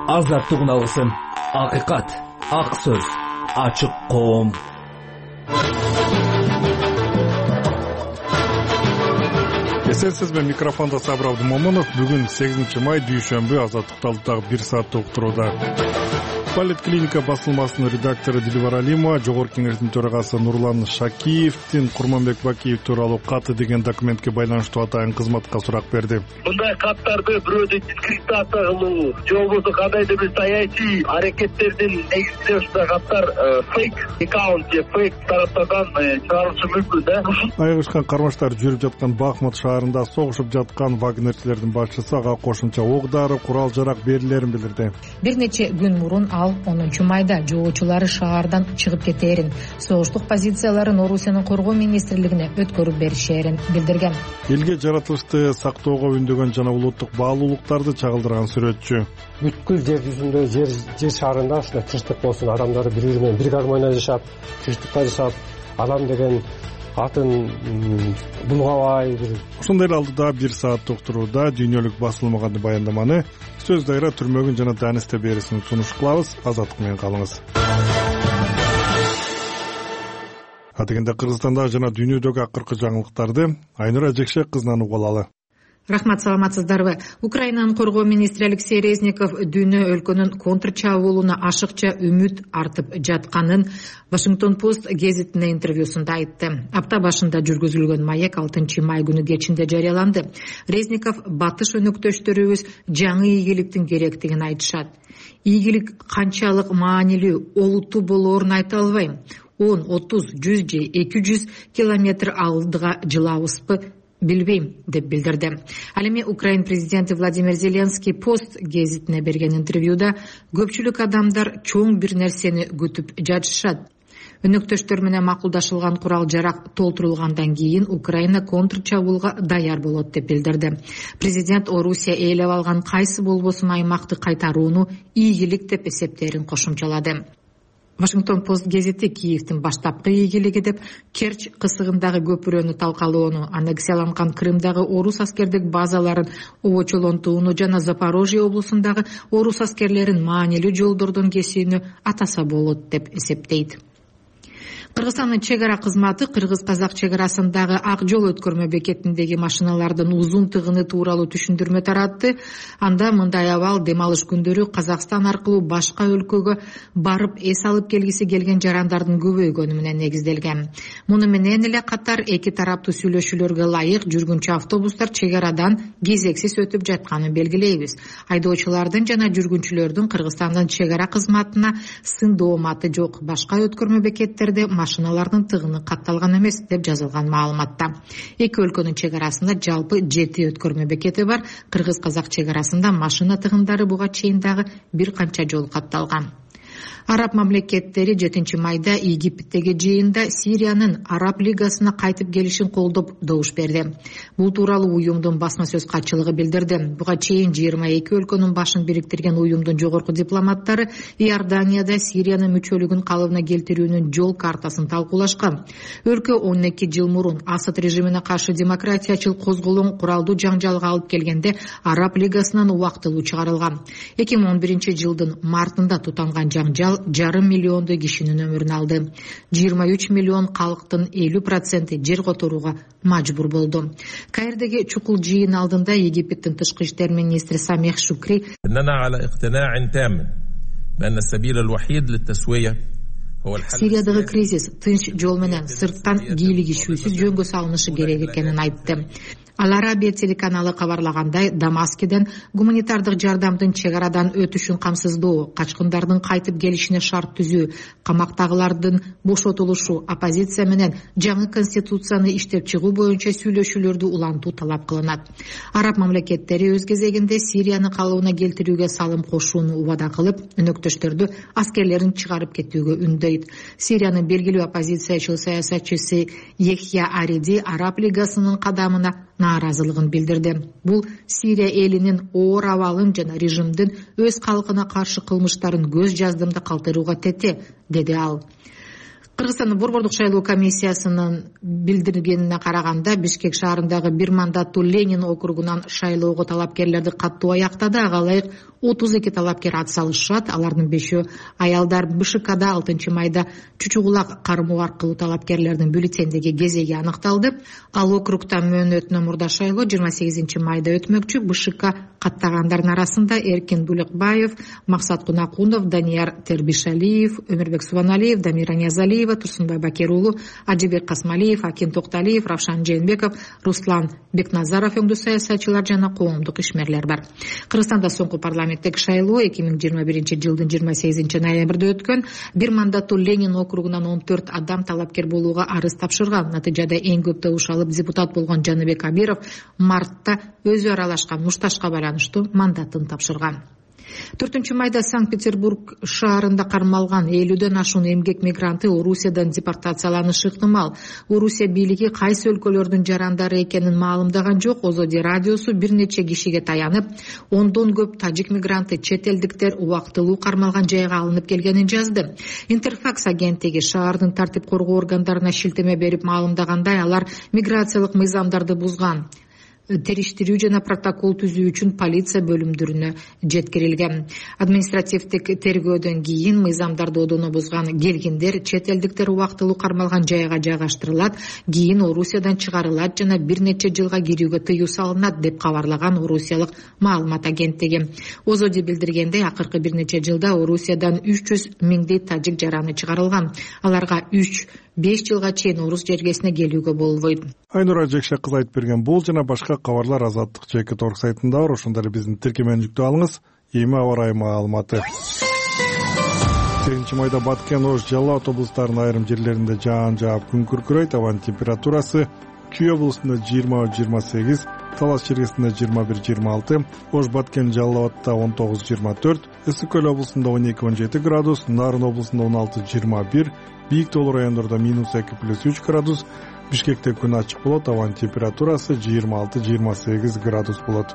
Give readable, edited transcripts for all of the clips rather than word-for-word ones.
Азаттык алгысым, акыйкат, ак сөз, ачык коом. Эсенсиз, мен микрофондо Сабыр Абдымомунов. Бүгүн 8 май дүйшөмбү Азаттыкта дагы 1 сааттык уктурууда. Политклиника басылмасынын редактору Дилбар Алимова жогорку кеңештин төрагасы Нурлан Шакиевдин Курманбек Бакиев тууралуу каты деген документке байланыштуу атайын кызматка сурак берди. Мындай каттарды бирөөдү дискредитация кылуу же болбосо кандайдыр бир саясий аракеттердин негизинде ушундай каттар фейк аккаунт же фейк тараптардан чыгарылышы мүмкүн да. Айыгышкан кармаштар жүрүп жаткан Бахмут шаарында согушуп жаткан вагнерчилердин башчысы ага кошумча ок-дары, курал жарак берилерин билдирди. Бир нече күн мурун ал 10 майда жоочулары шаардан чыгып кетээрин, согуштук позицияларын Орусиянын коргоо министрлигине өткөрүп беришерин билдирген. Элге жаратылышты сактоого үндөгөн жана улуттук баалуулуктарды чагылдырган сүрөтчү. Бүткүл жер жүзүндө жер шарында ушундай тынчтык болсун, адамдар бири-бири менен бир гармонияда жашап, тынчтыкта жашап, адам деген атын булгабай бир. Ошондой алдыда 1 сааттык уктурууда дүйнөлүк басылмаган баяндаманы Сөз дайра түрмөгүн жана Данисте берисин сунуш кылабыз. Азаттык менен калыңыз. Атегенде Кыргызстанда жана дүйнөдөгү акыркы жаңылыктарды Айнура Жекшек кызынан угуп алалы. Рахмат, саламатсыздарбы. Украинанын коргоо министри Алексей Резников дүйнө өлкөнүн контрчабуулуна ашыкча үмүт артып жатканын Вашингтон Пост гезитине интервьюсунда айтты. Апта башында жүргүзүлгөн маек 6 май күнү кечинде жарыяланды. Резников батыш өнөктөштөрүбүз жаңы ийгиликтин керектигин айтышат. Ийгилик канчалык маанилүү, олуттуу болоорун айта албайм. 10, 30, 100 же 200 километр алдыга жылабызбы билбейм деп билдирди. Ал эми Украин президенти Владимир Зеленский Пост гезитине берген интервьюда көпчүлүк адамдар чоң бир нерсени күтүп жатышат. Өнөктөштөр менен макулдашылган курал жарак толтурулгандан кийин Украина контрчабуулга даяр болот деп билдирди. Президент Орусия ээлеп алган кайсы болбосун аймакты кайтарууну ийгилик деп эсептерин кошумчалады. Вашингтон Пост гезити Киевдин баштапкы ийгилиги деп Керчь кысыгындагы көпүрөнү талкалоону, аннексияланган Крымдагы орус аскердик базаларын обочолонтууну жана Запорожье облусундагы орус аскерлерин маанилүү жолдордон кесүүнү атаса болот деп эсептейт. Кыргызстандын чек ара кызматы кыргыз-казак чек арасындагы ак жол өткөрмө бекетиндеги машиналардын узун тыгыны тууралуу түшүндүрмө таратты. Анда мындай абал дем алыш күндөрү Казакстан аркылуу башка өлкөгө барып эс алып келгиси келген жарандардын көбөйгөнү менен негизделген. Муну менен эле катар эки тараптуу сүйлөшүүлөргө ылайык жүргүнчү автобустар чек арадан кезексиз өтүп жатканын белгилейбиз. Айдоочулардын жана жүргүнчүлөрдүн Кыргызстандын чек ара кызматына сын дооматы жок. Башка өткөрмө бекеттерде машиналардын тыгыны катталган эмес деп жазылган маалыматта. Эки өлкөнүн чек арасында жалпы 7 өткөрмө бекети бар. Кыргыз-казак чек арасында машина тыгындары буга чейин дагы бир канча жол катталган. Араб мамлекеттери 7 майда Египтеги жыйында Сириянын Араб лигасына кайтып келишин колдоп добуш берди. Бул тууралуу уюмдун басма сөз катчылыгы билдирди. Буга чейин 22 өлкөнүн башын бириктирген уюмдун жогорку дипломаттары Иорданияда Сириянын мүчөлүгүн калыбына келтирүүнүн жол картасын талкуулашкан. Өлкө 12 жыл мурун Асад режимине каршы демократиячыл козголоң куралдуу жаңжалга алып келгенде Араб лигасынан убактылуу чыгарылган. 2011 жылдын мартында тутанган жаңжал 1,5 миллиондой кишинин өмүрүн алды. 23 миллион калктын 50% жер которууга мажбур болду. Каирдеги чукул жыйын алдында Египеттин тышкы иштер министри Самех Шукри Сириядагы кризис тынч жол менен сырттан кийлигишүүсүз жөнгө салынышы керек экенин айтты. Ал Арабия телеканалы кабарлагандай, Дамаскиден гуманитардык жардамдын чек арадан өтүшүн камсыздоо, качкындардын кайтып келишине шарт түзүү, камактагылардын бошотулушу, оппозиция менен жаңы конституцияны иштеп чыгуу боюнча сүйлөшүүлөрдү улантуу талап кылынат. Араб мамлекеттери өз кезегинде Сирияны калыбына келтирүүгө салым кошууну убада кылып, өнөктөштөрдү аскерлерин чыгарып кетүүгө үндөйт. Сириянын белгилүү оппозициячыл саясатчысы Ехья Ариди Араб лигасынын кадамына нааразылыгын билдирди. Бул Сирия элинин оор абалын жана режимдин өз калкына каршы кылмыштарын көз жаздымда калтырууга тете, деди ал. Кыргызстандын Борбордук шайлоо комиссиясынын билдиргенине караганда, Бишкек шаарындагы бир мандаттуу Ленин округунан шайлоого талапкерлерди каттуу аяктады. Ага ылайык 32 талапкер ат салышат. Алардын 5-өө аялдар. БШКда 6 майда чучугулак кармоо аркылуу талапкерлердин бюллетендеги кезеги аныкталды. Ал округта мөөнөтүнөн мурда шайлоо 28 майда өтмөкчү. БШК каттагандардын арасында Эркин Булыкбаев, Максат Кунакунов, Данияр Тербишалиев, Өмүрбек Субаналиев, Дамира Ниязалиева, Турсунбай Бакирулу, Ажибек Касмалиев, Акин Токталиев, Равшан Жээнбеков, Руслан Бекназаров өңдүү саясатчылар жана коомдук ишмерлер бар. Кыргызстанда соңку парламенттик шайлоо 2021-жылдын 28 ноябрда өткөн. Бир мандаттуу Ленин округунан 14 адам талапкер болууга арыз тапшырган. Натыйжада эң көп добуш алып депутат болгон Жаныбек Абиров мартта өзү аралашкан мушташка байланыштуу мандатын тапшырган. 4 майда Санкт-Петербург шаарында кармалган 50дөн ашуун эмгек мигранты Орусиядан депортацияланышы ыктымал. Орусия бийлиги кайсы өлкөлөрдүн жарандары экенин маалымдаган жок. Озоди радиосу бир нече кишиге таянып, ондон көп тажик мигранты чет элдиктер убактылуу кармалган жайга алынып келгенин жазды. Интерфакс агенттиги шаардын тартип коргоо органдарына шилтеме берип маалымдагандай, алар миграциялык мыйзамдарды бузган. Териштирүү жана протокол түзүү үчүн полиция бөлүмдөрүнө жеткирилген. Административдик тергөөдөн кийин мыйзамдарды одоно бузган келгиндер чет элдиктер убактылуу кармалган жайга жайгаштырылат, кийин Орусиядан чыгарылат жана бир нече жылга кирүүгө тыюу салынат деп кабарлаган орусиялык маалымат агенттиги. Озоди билдиргендей, акыркы бир нече жылда Орусиядан 300 миңдей тажик жараны чыгарылган. Аларга 3-5 жылга чейин орус жергесине келүүгө болбойт. Айнура Жекше кыз айтып берген бул жана башка кабарлар Азаттык ЖК.орг сайтында бар. Ошондо эле биздин тиркемени жүктөп алыңыз. Эми аба ырайы маалыматы. 8 майда Баткен, Ош, Жалал Абад облустарынын айрым жерлеринде жаан жаап күн күркүрөйт. Абанын температурасы Чүй облусунда 20-28, Талас чергесинде 21-26, Ош, Баткен, Жалал Абадта 19-24, Ысык Көл облусунда 12-17 градус, Нарын облусунда 16-21, Бийик Тоолу райондордо -2+3 градус, Бишкекте күн ачык болот. Абанын температурасы 26-28 градус болот.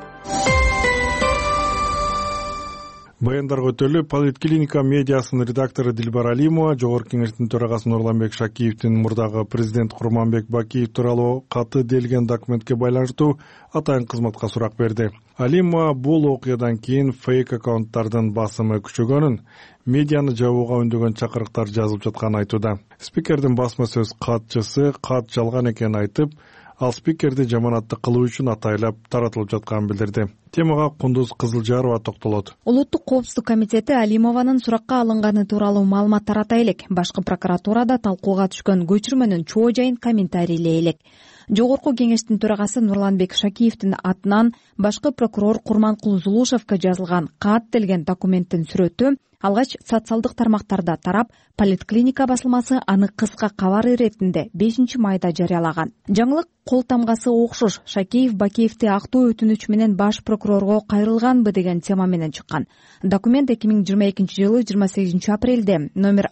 Баяндарга өтөлүп, Политклиника медиасынын редактору Дилбар Алимова Жогорку Кеңештин төрагасы Нурланбек Шакиевдин мурдагы президент Курманбек Бакиев тууралуу каты делген документке байланыштуу атайын кызматка сурак берди. Алимова бул окуядан кийин фейк аккаунттардын басымы күчөгөнүн, медианы жабууга үндөгөн чакырыктар жазылып жатканын айтууда. Спикердин басма сөз катчысы кат жалган экенин айтып, ал спикерди жаманатты кылуу үчүн атайлап таратылып жатканын билдирди. Темага Кундуз Кызылжарова токтолот. Улуттук коопсуздук комитети Алимованын суракка алынганы тууралуу маалымат тарата элек. Башкы прокуратурада талкууга түшкөн көчүрмөнүн чоо жайын комментарийлей элек. Жогорку Кеңештин төрагасы Нурланбек Шакиевдин атынан башкы прокурор Курманкул Зулушевке жазылган кат делген документтин сүрөтү алгач социалдык тармактарда тарап, Политклиника басылмасы аны кыска кабар иретинде 5 майда жарыялаган. Жаңылык кол тамгасы окшош. Шакиев Бакиевди актоо өтүнүч менен баш прокурорго кайрылганбы деген тема менен чыккан. Документ 2022-жылы 28 апрелде номер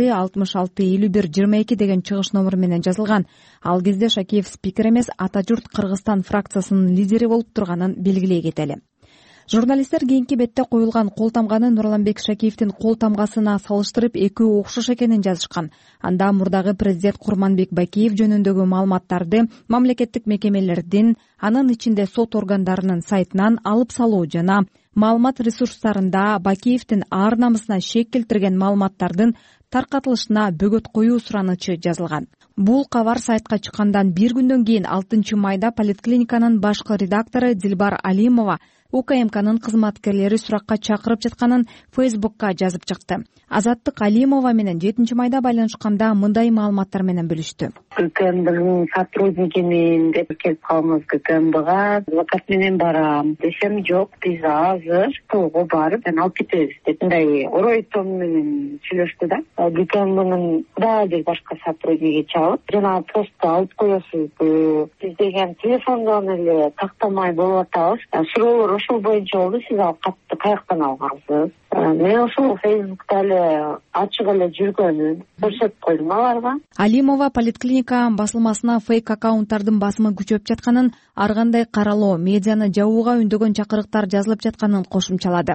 6665122 деген чыгыш номер менен жазылган. Ал кезде Шакиев спикер эмес, Ата журт Кыргызстан фракциясынын лидери болуп турганын белгилей кетели. Журналисттер кийинки бетте коюлган кол тамганы Нурланбек Шакиевдин кол тамгасына салыштырып экөө окшош экенин жазышкан. Анда мурдагы президент Курманбек Бакиев жөнүндөгү маалыматтарды мамлекеттик мекемелердин, анын ичинде сот органдарынын сайтынан алып салуу жана маалымат ресурстарында Бакиевдин ар намысына шек келтирген маалыматтардын таркатылышына бөгөт коюу суранычы жазылган. Бул кабар сайтка чыккандан бир күндөн кийин 6 майда Политклиниканын башкы редактору Дилбар Алимова УКМКнын кызматкерлери суракка чакырып жатканын Фейсбукка жазып чыкты. Азаттык Алимова менен 7 майда байланышканда мындай маалыматтар менен бөлүштү. КМБнын сотрудникимин деп келип калыңыз, КМБга адвокат менен барам десем, жок, биз азыр тоого барып алып кетебиз деп мындай орой том менен сүйлөштү да. КМБнын дагы бир башка сотрудниги чалып, жана посту алып коесузбу, биз деген телефондон эле тактамай болуп атабыз. Суроолор ошол боюнча болду, сиз ал катты каяктан алгансыз? Мен ошол Фейсбукта эле ачык эле жүргөнүн көрсөтүп койдум аларга. Алимова Политклиника басылмасына фейк аккаунттардын басымы күчөп жатканын, ар кандай каралоо, медианы жабууга үндөгөн чакырыктар жазылып жатканын кошумчалады.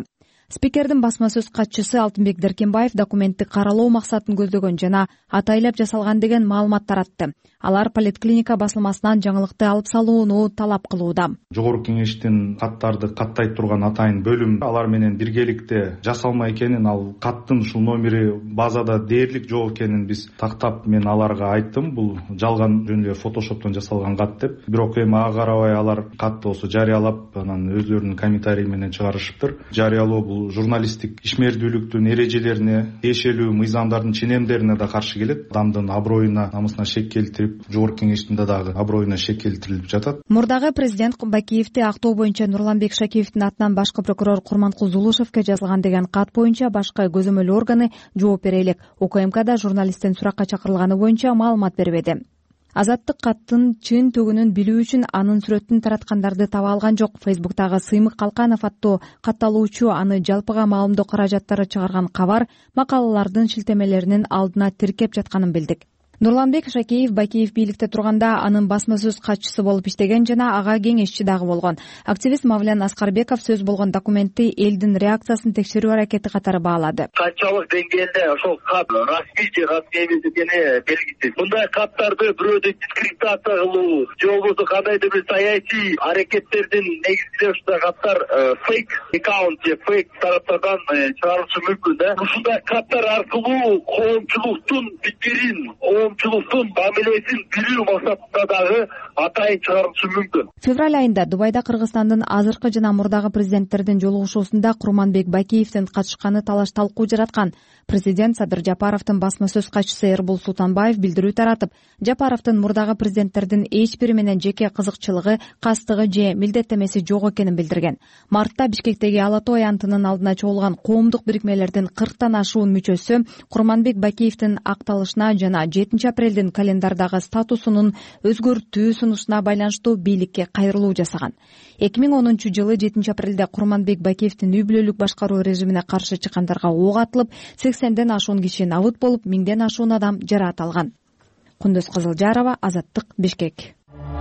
Спикердин басма сөз катчысы Алтынбек Деркенбаев документти каралоо максатын көздөгөн жана атайлап жасалган деген маалымат таратты. Алар поликлиника басылмасынан жаңылыкты алып салууну талап кылууда. Жогорку кеңештин каттарды каттай турган атайын бөлүм алар менен биргеликте жасалмай экенин, ал каттын ушул номери базада дээрлик жок экенин биз тактап мен аларга айттым. Бул жалган жөнүндө фотошоптон жасалган кат деп. Бирок эми ага карабай алар катты осо жарыялап, анан өздөрүнүн комментарий менен чыгарышыптыр. Жарыялоо бул журналисттик ишмердүүлүктүн эрежелерине, тиешелүү мыйзамдардын ченемдерине да каршы келет. Адамдын аброюна, намысына шек келтирип, жогорку кеңештин дагы аброюна шек келтирилип жатат. Мурдагы президент Бакиевди актоо боюнча Нурланбек Шакиевдин атынан башкы прокурор Курманкул Зулушевке жазылган деген кат боюнча башкы көзөмөл органы жооп бере элек. УКМКда журналисттин суракка чакырылганы боюнча маалымат бербеди. Азаттык каттын чын төгүнүн билүү үчүн анын сүрөтүн тараткандарды таба алган жок. Фейсбуктагы Сыймык Калканов аттуу катталуучу аны жалпыга маалымдоо каражаттары чыгарган кабар макалалардын шилтемелеринин алдына тиркеп жатканын билдик. Нурланбек Шакиев Бакиев бийликте турганда анын басма сөз катчысы болуп иштеген жана ага кеңешчи дагы болгон. Активист Мавлян Аскарбеков сөз болгон документти элдин реакциясын текшерүү аракети катары баалады. Канчалык деңгээлде ошол кат расмий же расмий эмес экени белгисиз. Мындай каттарды бирөөдүн дискредитация кылуу же болбосо кандайдыр бир саясий аракеттердин негизинде ушундай каттар фейк аккаунт же фейк тараптардан чыгарылышы мүмкүн да. Ушундай каттар аркылуу коомчулуктун пикирин, коомчулуктун мамилесин билүү максатында дагы атайын чыгарылышы мүмкүн. Февраль айында Дубайда Кыргызстандын азыркы жана мурдагы президенттердин жолугушуусунда Курманбек Бакиевдин катышканы талаш талкуу жараткан. Президент Садыр Жапаровдун басма сөз катчысы Эрбул Султанбаев билдирүү таратып, Жапаровдун мурдагы президенттердин эч бири менен жеке кызыкчылыгы, кастыгы же милдеттемеси жок экенин билдирген. Мартта Бишкектеги Ала Тоо аянтынын алдына чогулган коомдук бирикмелердин 40тан ашуун мүчөсү Курманбек Бакиевдин акталышына жана 7 апрелдин календардагы статусунун өзгөртүү сунушуна байланыштуу бийликке кайрылуу жасаган. 2010-жылы 7 апрелде Курманбек Бакиевдин үй бүлөлүк башкаруу режимине каршы чыккандарга ок атылып, 80ден ашуун киши набыт болуп, 1000ден ашуун адам жараат алган. Кундуз Кызылжарова, Азаттык, Бишкек.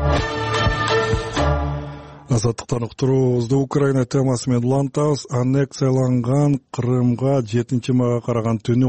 Азаттыктан уктуруубузду Украина темасы менен улантабыз. Аннексияланган Крымга 7 майга караган түнү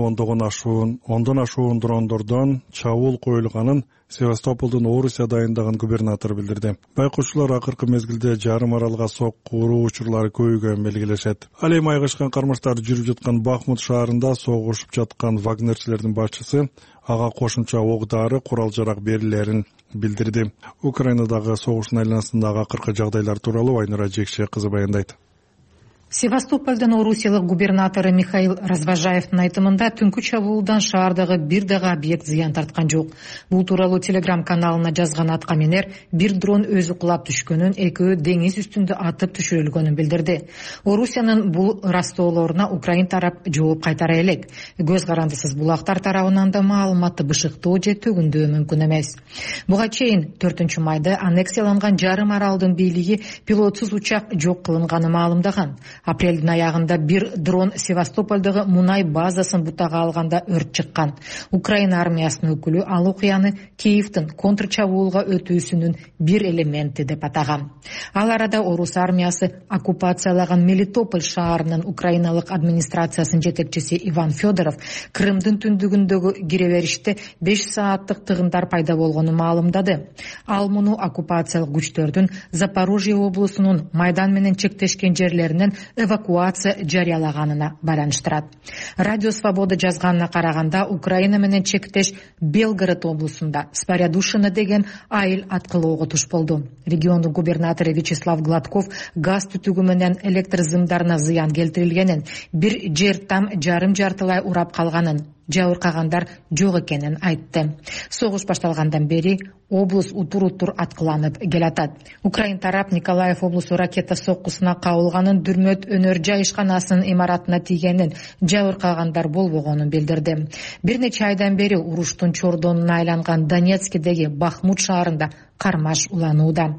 ондон ашуун дрондордон чабуул коюлганын Севастополдун Орусия дайындаган губернатор билдирди. Байкоочулар акыркы мезгилде жарым аралга соккуруу учурлары көбөйгөнүн белгилешет. Ал эми айгашкан кармаштар жүрүп жаткан Бахмут шаарында согушуп жаткан вагнерчилердин башчысы ага кошумча ок-дары, курал-жарак берилерин билдирди. Украинадагы согуштун айланасындагы акыркы жагдайлар тууралуу Айнура Жекше кызы баяндайт. Севастополдун орусиялык губернатору Михаил Разважаевдин айтымында түнкү чабуулдан шаардагы бир дагы объект зыян тарткан жок. Бул тууралуу Телеграм каналына жазган аткаминер бир дрон өзү кулап түшкөнүн, экөө деңиз үстүндө атып түшүрүлгөнүн билдирди. Орусиянын бул растоолоруна Украин тарап жооп кайтара элек. Көз карандысыз булактар тарабынан да маалыматты бышыктоо же төгүндөө мүмкүн эмес. Буга чейин 4-майда аннексияланган жарым аралдын бийлиги пилотсуз учак жок кылынганы маалымдаган. Апрелдин аягында бир дрон Севастополдогу мунай базасын бутага алганда өрт чыккан. Украина армиясынын өкүлү ал окуяны Киевдин контрчабуулга өтүүсүнүн бир элементи деп атаган. Ал арада орус армиясы оккупациялаган Мелитополь шаарынын украиналык администрациясынын жетекчиси Иван Федоров Крымдын түндүгүндөгү кире-бериште 5 сааттык тыгындар пайда болгонун маалымдады. Ал муну оккупациялык күчтөрдүн Запорожье облусунун Майдан менен чектешкен жерлеринен эвакуация жарыялаганына байланыштырат. Радио Свобода жазганына караганда Украина менен чектеш Белгород облусунда Спарядушино деген айыл аткылоого туш болду. Региондун губернатору Вячеслав Гладков газ түтүгү менен электр зымдарына зыян келтирилгенин, бир жер там жарым-жартылай урап калганын, жабыркагандар жок экенин айтты. Согуш башталгандан бери облус утур-утур аткыланып келатат. Украин тарап Николаев облусу ракета соккусуна кабылганын, дүрмөт өнөр жай ишканасынын имаратына тийгенин, жабыркагандар болбогонун билдирди. Бир нече айдан бери уруштун чордонуна айланган Донецкдеги Бахмут шаарында кармаш уланууда.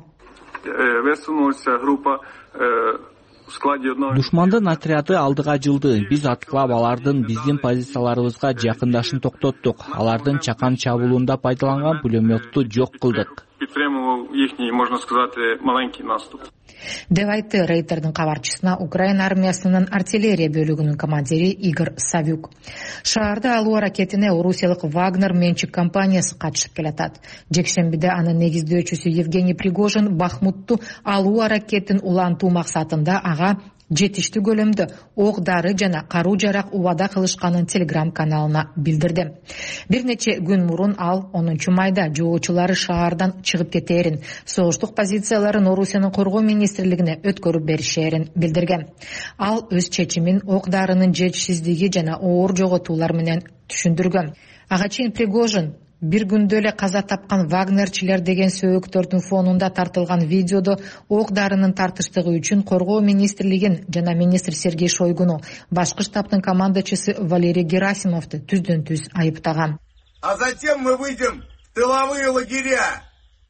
Душмандын отряды алдыга жылды. Биз аткылап алардын биздин позицияларыбызга жакындашын токтоттук. Алардын чакан чабуулунда пайдаланган пулеметту жок кылдык. підтримував їхній, можна сказати, маленький наступ. деп айтты Рейтердин кабарчысына Украина армиясынын артиллерия бөлүгүнүн командири Игорь Савюк. Шаарда алуу аракетине орусиялык Вагнер менчик компаниясы катышып келатат. Жекшембиде анын негиздөөчүсү Евгений Пригожин Бахмутту алуу аракетин улантуу максатында ага жетиштүү көлөмдө ок дары жана каруу жарак убада кылышканын Телеграм каналына билдирди. Бир нече күн мурун ал 10 майда жоочулары шаардан чыгып кетээрин, согуштук позицияларын Орусиянын коргоо министрлигине өткөрүп беришерин билдирген. Ал өз чечимин ок дарынын жетишсиздиги жана оор жоготуулар менен түшүндүргөн. Ага чейин Пригожин бир күндө эле каза тапкан вагнерчилер деген сөөгүктөрдүн фонунда тартылган видеодо ок дарынын тартыштыгы үчүн коргоо министрлигин жана министр Сергей Шойгуну, башкы штабтын командачысы Валерий Герасимовду түздөн түз айыптаган. А затем мы выйдем в тыловые лагеря.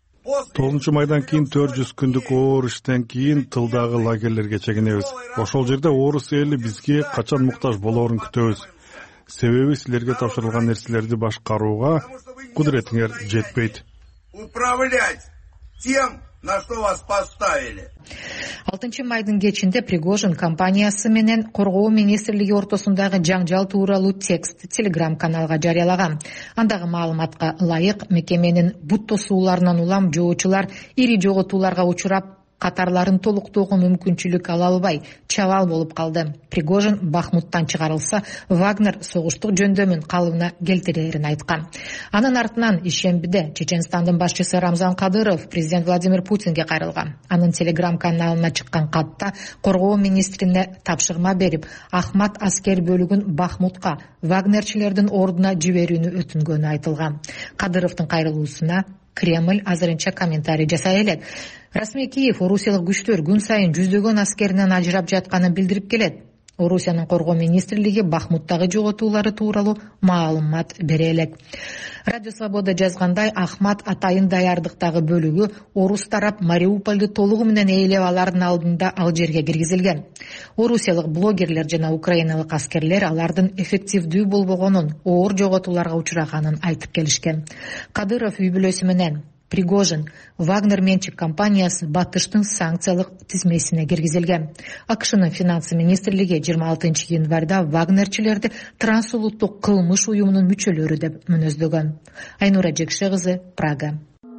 9 майдан кийин 400 күндүк оор иштен кийин тылдагы лагерлерге чегинебиз. Ошол жерде орус эли бизге качан муктаж болоорун күтөбүз. Себеби силерге тапшырылган нерселерди башкарууга кудуретиңер жетпейт. Управлять тем, на что вас поставили. 6 майдын кечинде Пригожин компаниясы менен коргоо министрлиги ортосундагы жаңжал тууралуу текст Телеграм каналга жарыялаган. Андагы маалыматка ылайык мекеменин бут тосууларынан улам жоочулар ири жоготууларга учурап катарларын толуктоого мүмкүнчүлүк ала албай чабал болуп калды. Пригожин Бахмуттан чыгарылса, Вагнер согуштук жөндөмүн калыбына келтирерин айткан. Анын артынан ишембиде Чеченстандын башчысы Рамзан Кадыров президент Владимир Путинге кайрылган. Анын Телеграм каналына чыккан катта коргоо министрине тапшырма берип, Ахмат аскер бөлүгүн Бахмутка вагнерчилердин ордуна жиберүүнү өтүнгөнү айтылган. Кадыровдун кайрылуусуна Кремль азырынча комментарий жасай элек. Расмий Киев орусиялык күчтөр күн сайын жүздөгөн аскеринен ажырап жатканын билдирип келет. Орусиянын коргоо министрлиги Бахмуттагы жоготуулары тууралуу маалымат бере элек. Радио Свобода жазгандай, Ахмат атайын даярдыктагы бөлүгү орус тарап Мариупольду толугу менен ээлеп алардын алдында ал жерге киргизилген. Орусиялык блогерлер жана украиналык аскерлер алардын эффективдүү болбогонун, оор жоготууларга учураганын айтып келишкен. Кадыров үй бүлөсү менен Пригожин Вагнер менчик компаниясы батыштын санкциялык тизмесине киргизилген. АКШнын финансы министрлиги 26 январда вагнерчилерди трансулуттук кылмыш уюмунун мүчөлөрү деп мүнөздөгөн. Айнура Жекше кызы, Прага.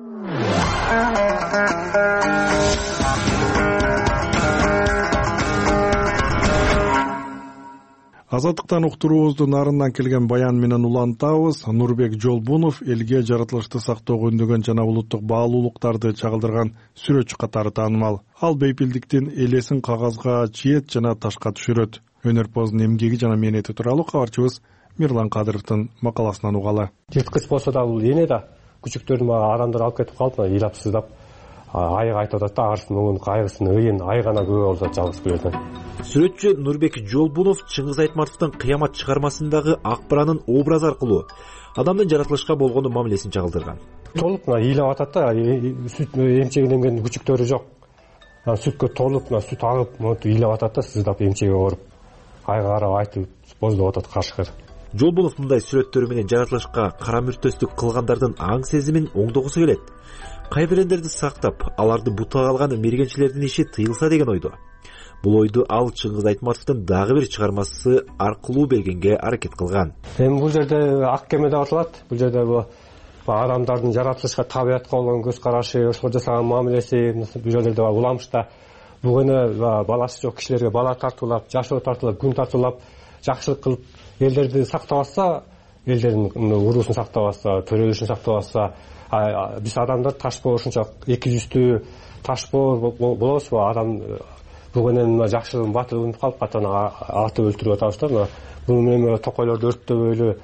Азаттыктан уктуруубуздун арынан келген баян менен улантабыз. Нурбек Жолбунов элге жаратылышты сактоого үндөгөн жана улуттук баалуулуктарды чагылдырган сүрөтчү катары таанымал. Ал бейпилдиктин элесин кагазга чиет жана ташка түшүрөт. Өнөрпоздун эмгеги жана мээнети тууралуу кабарчыбыз Мирлан Кадыровдун макаласынан угалы. Жеткис болсо да бул эне да күчүктөрдү адамдар алып кетип калып, ыйлапсыздап айга айтып атат да, арсын өңүн кайгысын ыйын айгана көбө болуп атат жалгыз күлөтөн. Сүрөтчү Нурбек Жолбунов Чыңгыз Айтматовдун Кыямат чыгармасындагы Акбаранын образы аркылуу адамдын жаратылышка болгону мамилесин чагылдырган. Толуп ыйлап атат да, сүт эмчегин эмген күчүктөрү жок. Сүткө толуп, сүт агып, ыйлап атат да, сыздап эмчеге оруп, айга карап айтып боздоп атат кашкыр. Жолбунов мындай сүрөттөрү менен жаратылышка кара мүртөстүк кылгандардын аң сезимин оңдогусу келет. Кайбирендерди сактап, аларды бутага алган мергенчилердин иши тыйылса деген ойдо. Бул ойду ал Чыңгыз Айтматовдун дагы бир чыгармасы аркылуу бергенге аракет кылган. Эми бул жерде ак кеме деп аталат. Бул жерде адамдардын жаратылышка, табиятка болгон көз карашы, ошол жасаган мамилеси, бул жерде уламышта бугуну баласы жок кишилерге бала тартуулап, жашоо тартуулап, күн тартуулап, жакшылык кылып элдерди сактап атса, элдердин уруусун сактап атса, төрөлүшүн сактап атса, биз адамдар ташпоо ушунча эки жүздүү ташпоо болобузбу? Адам бүгүнөн жакшылыгын батылып калып катан атып өлтүрүп атабыз да. Бул эми токойлорду өрттөбөйлү,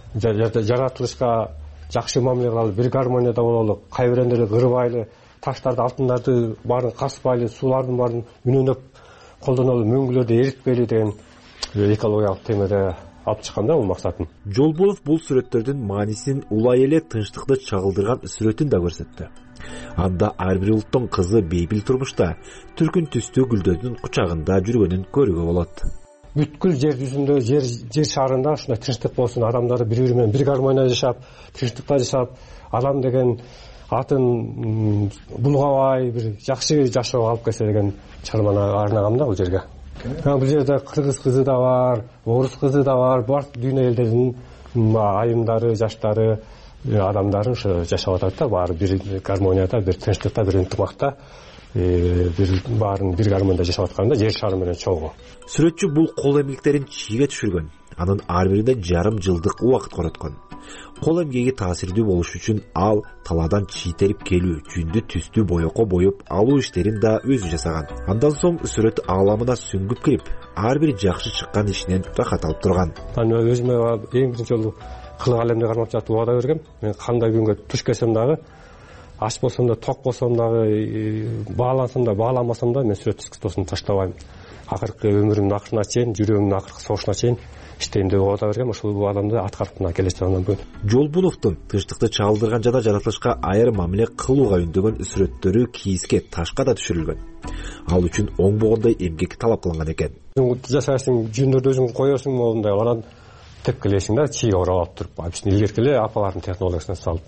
жаратылышка жакшы мамиле кылалы, бир гармонияда бололу, кайбирендерди кырбайлы, таштарды, алтындарды баарын каспайлы, суулардын баарын үнөнөп колдонолу, мөңгүлөрдү эритпейли деген экологиялык темада алып чыккан да бул максатын. Жолбунов бул сүрөттөрдүн маанисин улай эле тынчтыкты чагылдырган сүрөтүн да көрсөттү. Анда ар бир улуттун кызы бейпил турмушта түркүн түстүү гүлдөрдүн кучагында жүргөнүн көрүүгө болот. Бүткүл жер жүзүндө, жер шарында ушундай тынчтык болсун, адамдар бири-бири менен бир гармонияда жашап, тынчтыкта жашап, адам деген атын булгабай бир жакшы жашоого алып келсе деген чарманы арнагам да бул жерге. Бул жерде кыргыз кызы да бар, орус кызы да бар, дүйнө элдеринин айымдары, жаштары, адамдары ошо жашап атат да, баары бир гармонияда, бир тынчтыкта, бир ынтымакта, бир баарын бир гармонияда жашап атканда жер шары менен чогуу. Сүрөтчү бул кол эмгектерин чийге түшүргөн, анын ар биринде жарым жылдык убакыт короткон. Кол эмгеги таасирдүү болуш үчүн ал талаадан чий терип келүү, жүндү түстүү боёкко боеп алуу иштерин да өзү жасаган. Андан соң сүрөт ааламына сүңгүп кирип, ар бир жакшы чыккан ишинен рахат алып турган. Мен өзүмө эң биринчи жолу кылык алемди кармап жатып убада бергем. Мен кандай күнгө туш келсем дагы, ач болсом да, ток болсом дагы, баалансам да, бааламасам да, мен сүрөт искусствосун таштабайм. Акыркы өмүрүмдүн акырына чейин, жүрөгүмдүн акыркы согушуна чейин иштейм деп убада бергем. Ошол убадамды аткарып мына келе жаткандан бүгүн. Жолбуловдун тынчтыкты чагылдырган жада жаратылышка айрым мамиле кылууга үндөгөн сүрөттөрү кийизге, ташка да түшүрүлгөн. Ал үчүн оңбогондой эмгек талап кылынган экен. Жасайсың, жүндөрдү өзүң коесуң, мондай анан тепкилейсиң да, чийге орап алып туруп, биздин илгерки эле апалардын технологиясына салып.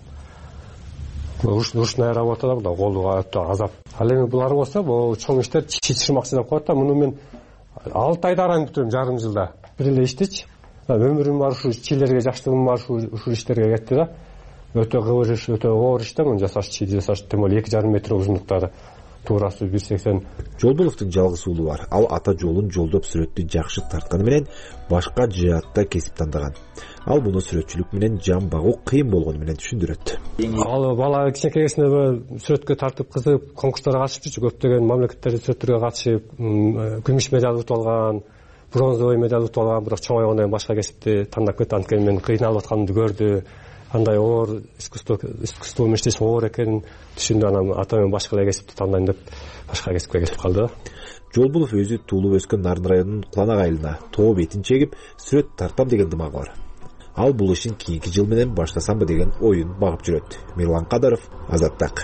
Ручная работа да, мына колуга өтө азап. Ал эми булар болсо, бул чоң иштер чычырмакчы деп коет да, муну мен 6 айда аран бүтүрөм, жарым жылда. Бир эле иштичи. Өмүрүм бар, ушу чийлерге жаштыгым бар, ушу иштерге кетти да. Өтө кыбыр иш, өтө оор иш да, муну жасаш, чийди жасаш, тем более 2,5 метр узундуктагы. Туурасы 1,80. Жолбуловдун жалгыз уулу бар. Ал ата жолун жолдоп сүрөттү жакшы тартканы менен башка жаатта кесип тандаган. Ал муну сүрөтчүлүк менен жан багуу кыйын болгону менен түшүндүрөт. Ал бала кичинекей кезинде сүрөткө тартып кызыгып, конкурстарга катышып жүрчү, көптөгөн мамлекеттердин сүрөттөргө катышып, күмүш медаль утуп алган, бронзовый медаль утуп алган, бирок чоңойгондон кийин башка кесипти тандап кетти. Анткени мен кыйналып атканымды көрдү. Андай оор искусство менен иштеш оор экенин түшүндү. Анан ата мен башка эле кесипти тандайм деп башка кесипке кетип калды да. Жолбулов өзү туулуп өскөн Нарын районунун Куланак айылына тоо бетин чегип сүрөт тартам деген дымагы бар. Ал бул ишин кийинки жыл менен баштасамбы деген оюн багып жүрөт. Мирлан Кадаров, Азаттык.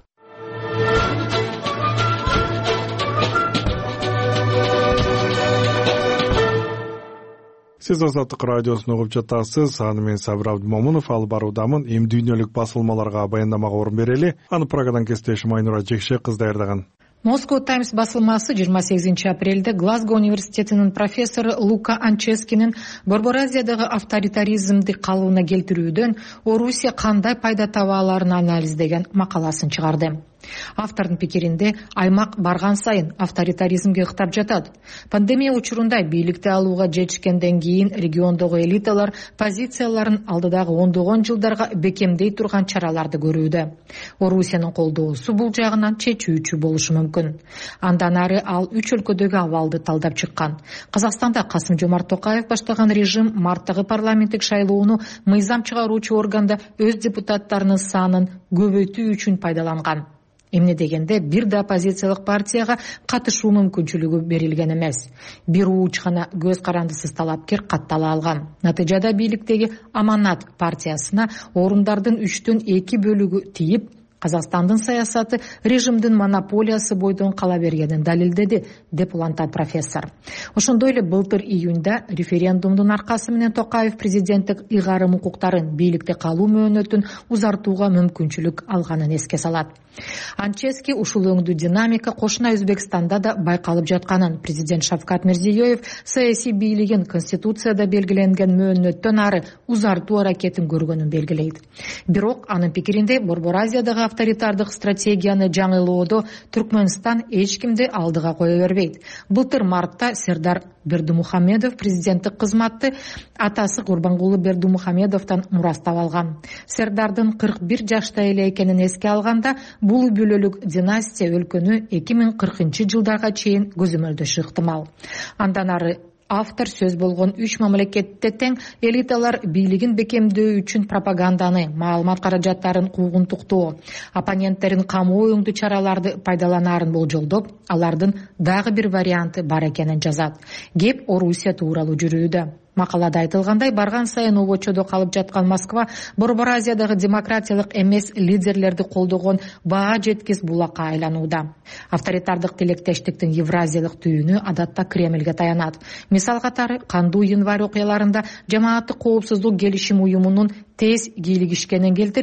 Сиз Азаттык радиосун угуп жатасыз. Аны мен Сабыр Абдымомунов алып баруудамын. Эми дүйнөлүк басылмаларга баяндамага орун берели. Аны Прагадан кесиптешим Айнура Жекше кыз даярдаган. Moscow Times басылмасы 28 апрелде Глазго университетинин профессору Лука Анческинин Борбор Азиядагы авторитаризмди калыбына келтирүүдөн Орусия кандай пайда таба аларын анализдеген макаласын чыгарды. Автордун пикиринде аймак барган сайын авторитаризмге ыктап жатат. Пандемия учурунда бийликти алууга жетишкенден кийин региондогу элиталар позицияларын алдыдагы ондогон жылдарга бекемдей турган чараларды көрүүдө. Орусиянын колдоосу бул жагынан чечүүчү болушу мүмкүн. Андан ары ал 3 өлкөдөгү абалды талдап чыккан. Казакстанда Касым-Жомарт Токаев баштаган режим марттагы парламенттик шайлоону мыйзам чыгаруучу органда өз депутаттарынын санын көбөйтүү үчүн пайдаланган. Эмне дегенде бир да оппозициялык партияга катышуу мүмкүнчүлүгү берилген эмес. Бир ууч гана көз карандысыз талапкер каттала алган. Натыйжада бийликтеги Аманат партиясына орундардын 3төн 2 бөлүгү тийип, Казакстандын саясаты режимдин монополиясы бойдон кала бергенин далилдеди, деп улантат профессор. Ошондой эле былтыр июнда референдумдун аркасы менен Токаев президенттик ыйгарым укуктарын, бийликте калуу мөөнөтүн узартууга мүмкүнчүлүк алганын эске салат. Анчески ушул өңдүү динамика кошуна Өзбекстанда да байкалып жатканын, президент Шавкат Мирзиёев саясий бийлигин конституцияда белгиленген мөөнөттөн ары узартуу аракетин көргөнүн белгилейт. Бирок анын пикиринде Борбор Азиядагы авторитардык стратегияны жаңылоодо Түркмөнстан эч кимди алдыга кое бербейт. Былтыр мартта Сердар Бердимухамедов президенттик кызматты атасы Курбангулы Бердимухамедовдон мурастап алган. Сердардын 41 жашта эле экенин эске алганда, бул бөлөлүк династия өлкөнү 2040 жылдарга чейин көзөмөлдөшү ыктымал. Андан ары автор сөз болгон 3 мамлекетте тең элиталар бийлигин бекемдөө үчүн пропаганданы, маалымат каражаттарын куугунтуктоо, оппоненттерин камуу өңдүү чараларды пайдаланаарын болжолдоп, алардын дагы бир варианты бар экенин жазат. Кеп Орусия тууралуу жүрүүдө. Макалада айтылгандай, барган сайын обочодо калып жаткан Москва Борбор Азиядагы демократиялык эмес лидерлерди колдогон баа жеткис булакка айланууда. Авторитардык тилектештиктин евразиялык түйүнү адатта Кремльге таянат. Мисал катары, кандуу январь окуяларында жамааттык коопсуздук келишим уюмунун тез кийлигишкенин келтирет.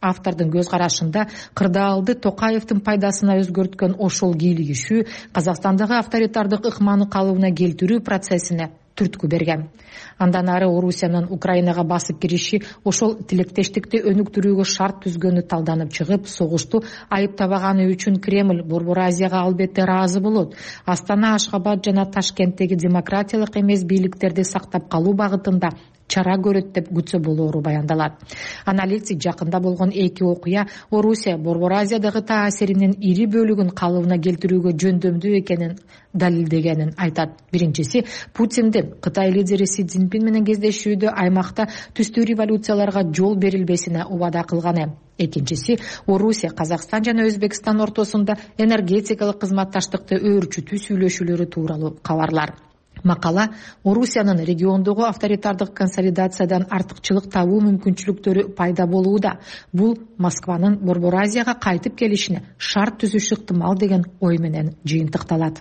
Автордун көз карашында кырдаалды Токаевдин пайдасына өзгөрткөн ошол кийлигишүү Казакстандагы авторитардык ыкманы калыбына келтирүү процессине түрткү берген. Андан ары Орусиянын Украинага басып кириши ошол тилектештикти өнүктүрүүгө шарт түзгөнү талданып чыгып, согушту айыптабаганы үчүн Кремль Борбор Азияга албетте ыраазы болот. Астана, Ашхабад жана Ташкенттеги демократиялык эмес бийликтерди сактап калуу багытында чара көрөт деп күтсө болоору баяндалат. Аналитик жакында болгон эки окуя Орусия Борбор Азиядагы таасиринин ири бөлүгүн калыбына келтирүүгө жөндөмдүү экенин далилдегенин айтат. Биринчиси, Путиндин Кытай лидери Си Цзиньпин менен кездешүүдө аймакта түстүү революцияларга жол берилбесине убада кылганы. Экинчиси, Орусия, Казакстан жана Өзбекстан ортосунда энергетикалык кызматташтыкты өөрчүтүү сүйлөшүүлөрү тууралуу кабарлар. Макала Орусиянын региондогу авторитардык консолидациядан артыкчылык табуу мүмкүнчүлүктөрү пайда болууда. Бул Москванын Борбор Азияга кайтып келишине шарт түзүшү ыктымал деген ой менен жыйынтыкталат.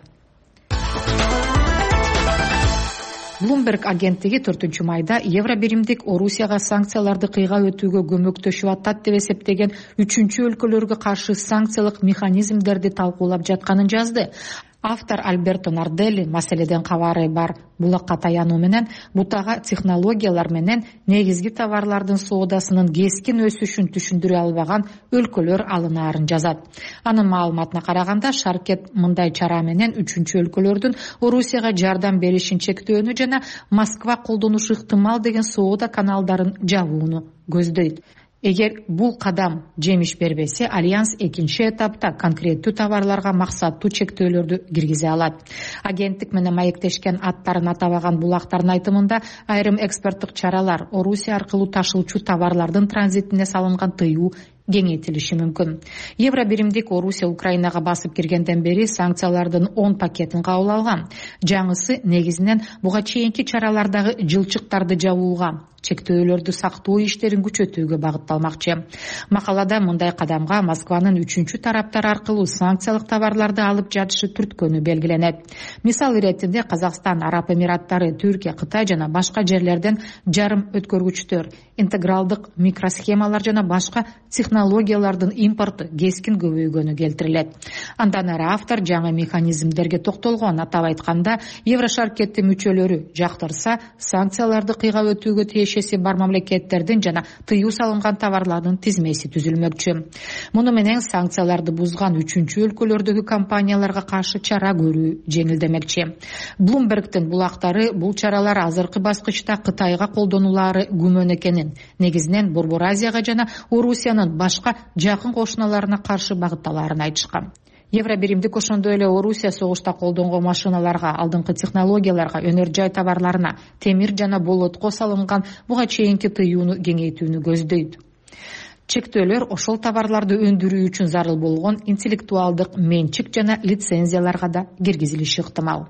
Bloomberg агенттиги 4-майда евро биримдик Орусияга санкцияларды кыйга өтүүгө көмөктөшүп атат деп эсептеген 3-өлкөлөргө каршы санкциялык механизмдерди талкуулап жатканын жазды. Автор Альберто Нарделли маселеден кабары бар булакка таянуу менен бутага технологиялар менен негизги товарлардын соодасынын кескин өсүшүн түшүндүрө албаган өлкөлөр алынаарын жазат. Анын маалыматына караганда, шаркет мындай чара менен 3-өлкөлөрдүн Орусияга жардам беришин чектөөнү жана Москва колдонушу ыктымал деген соода каналдарын жабууну көздөйт. Эгер бул кадам жемиш бербесе, Альянс экинчи этапта конкреттүү товарларга максаттуу чектөөлөрдү киргизе алат. Агенттик менен маектешкен аттарын атабаган булактардын айтымында, айрым экспорттук чаралар Орусия аркылуу ташылчу товарлардын транзитине салынган тыюу кеңейтилиши мүмкүн. Евро биримдик Орусия Украинага басып киргенден бери санкциялардын 10 пакетин кабыл алган. Жаңысы негизинен буга чейинки чаралардагы жылчыктарды жабууга, чектөөлөрдү сактоо иштерин күчөтүүгө багытталмакчы. Макалада мындай кадамга Москванын 3-чү тараптар аркылуу санкциялык товарларды алып жатышы түрткөнү белгиленет. Мисал иретинде Казакстан, Араб Эмираттары, Түркия, Кытай жана башка жерлерден жарым өткөргүчтөр, интегралдык микросхемалар жана башка технологиялардын импорту кескин көбөйгөнү келтирилет. Андан ары автор жаңы механизмдерге токтолгон. Атап айтканда, Еврошаркетти мүчөлөрү жактырса, санкцияларды кыйга өтүүгө тиешеси бар мамлекеттердин жана тыюу салынган товарлардын тизмеси түзүлмөкчү. Муну менен санкцияларды бузган 3-өлкөлөрдөгү компанияларга каршы чара көрүү жеңилдемекчи. Bloomberg'тин булактары бул чаралар азыркы баскычта Кытайга колдонулары күмөн экенин, негизинен Борбор Азияга жана Орусиянын башка жакын кошуналарына каршы багытталарын айтышкан. Евро биримдик ошондой эле Орусия согушта колдонгон машиналарга, алдыңкы технологияларга, өнөр жай товарларына, темир жана болотко салынган буга чейинки тыюуну кеңейтүүнү көздөйт. Чектөөлөр ошол товарларды өндүрүү үчүн зарыл болгон интеллектуалдык менчик жана лицензияларга да киргизилиши ыктымал.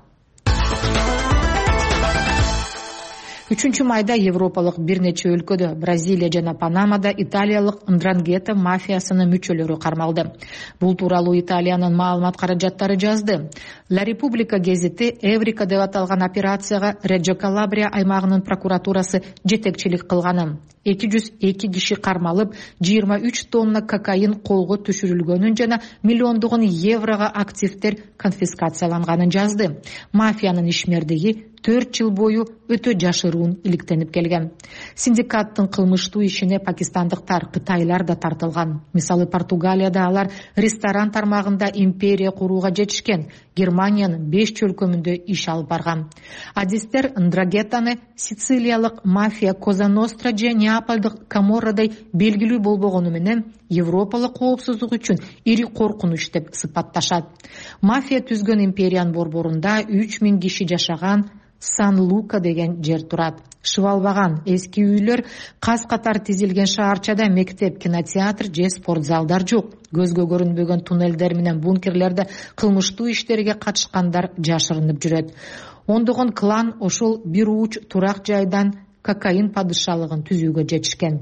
3-майда Европалык бир нече өлкөдө, Бразилия жана Панамада италиялык Ндрангета мафиясынын мүчөлөрү кармалды. Бул тууралуу Италиянын маалымат каражаттары жазды. La Repubblica гезити Эврика деп аталган операцияга Реджо Калабрия аймагынын прокуратурасы жетекчилик кылганын, 202 киши кармалып, 23 тонна кокаин колго түшүрүлгөнүн жана миллиондогон еврого активдер конфискацияланганын жазды. Мафиянын ишмердиги 4 жыл бою өтө жашыруун иликтенип келген. Синдикаттын кылмыштуу ишине пакистандыктар, кытайлар да тартылган. Мисалы Португалияда алар ресторан тармагында империя курууга жетишкен, Германиянын 5 чөлкөмүндө иш алып барган. Адистер Ндрангетаны Сицилиялык мафия Коза Ностра же Неаполдык Каморрадай белгилүү болбогону менен Европалык коопсуздук үчүн ири коркунуч деп сыпатташат. Мафия түзгөн империянын борборунда 3000 киши жашаган Сан-Лука деген жер турат. Шыбалбаган эски үйлөр, каз катар тизилген шаарчада мектеп, кинотеатр же спортзалдар жок. Көзгө көрүнбөгөн туннелдер менен бункерлерде кылмыштуу иштерге катышкандар жашырынып жүрөт. Ондогон клан ошол бир уч турак жайдан кокаин падышалыгын түзүүгө жетишкен.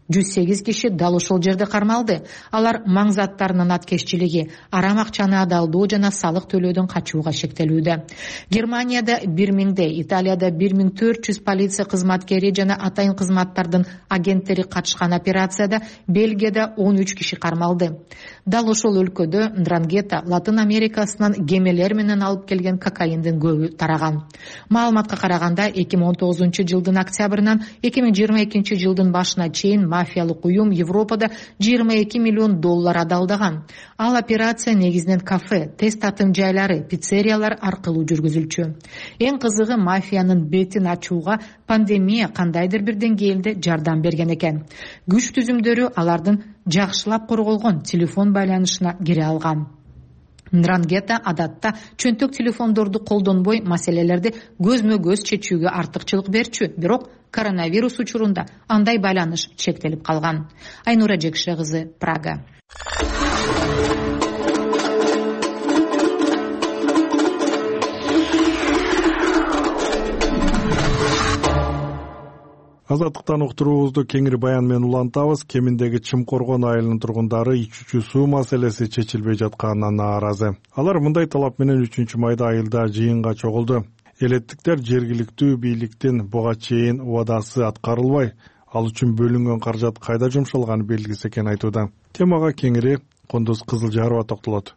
108 киши дал ошол жерде кармалды. Алар маң заттарынын аткезчилиги, арам акчаны адалдоо жана салык төлөөдөн качууга шектелүүдө. Германияда 1000, Италияда 1400 полиция кызматкери жана атайын кызматтардын агенттери катышкан операцияда Бельгияда 13 киши кармалды. Дал ошол өлкөдө Ндрангета Латын Америкасынан гемелер менен алып келген кокаиндин көбү тараган. Маалыматка караганда 2019 жылдын октябрынан 2022 жылдын башына чейин мафиялык уюм Европада $22 миллион адалдаган. Ал операция негизинен кафе, тест татым жайлары, пиццериялар аркылуу жүргүзүлчү. Эң кызыгы мафиянын бетин ачууга пандемия кандайдыр бир деңгээлде жардам берген экен. Күч түзүмдөрү алардын жакшылап корголгон телефон байланышына кире алган. Ндрангета адатта чөнтөк телефондорду колдонбой маселелерди көзмө-көз чечүүгө артыкчылык берчү, бирок коронавирус учурунда андай байланыш чектелип калган. Айнура Жекше кызы, Прага. Азаттыктан уктуруубузду кеңири баян менен улантабыз. Кеминдеги Чымкоргон айылынын тургундары ичүүчү суу маселеси чечилбей жатканына нааразы. Алар мындай талап менен 3-майда айылда жыйынга чогулду. Элеттиктер жергиликтүү бийликтин буга чейин убадасы аткарылбай, ал үчүн бөлүнгөн каражат кайда жумшалганы белгисиз экенин айтууда. Темага кеңири Кондуз Кызылжарова токтолот.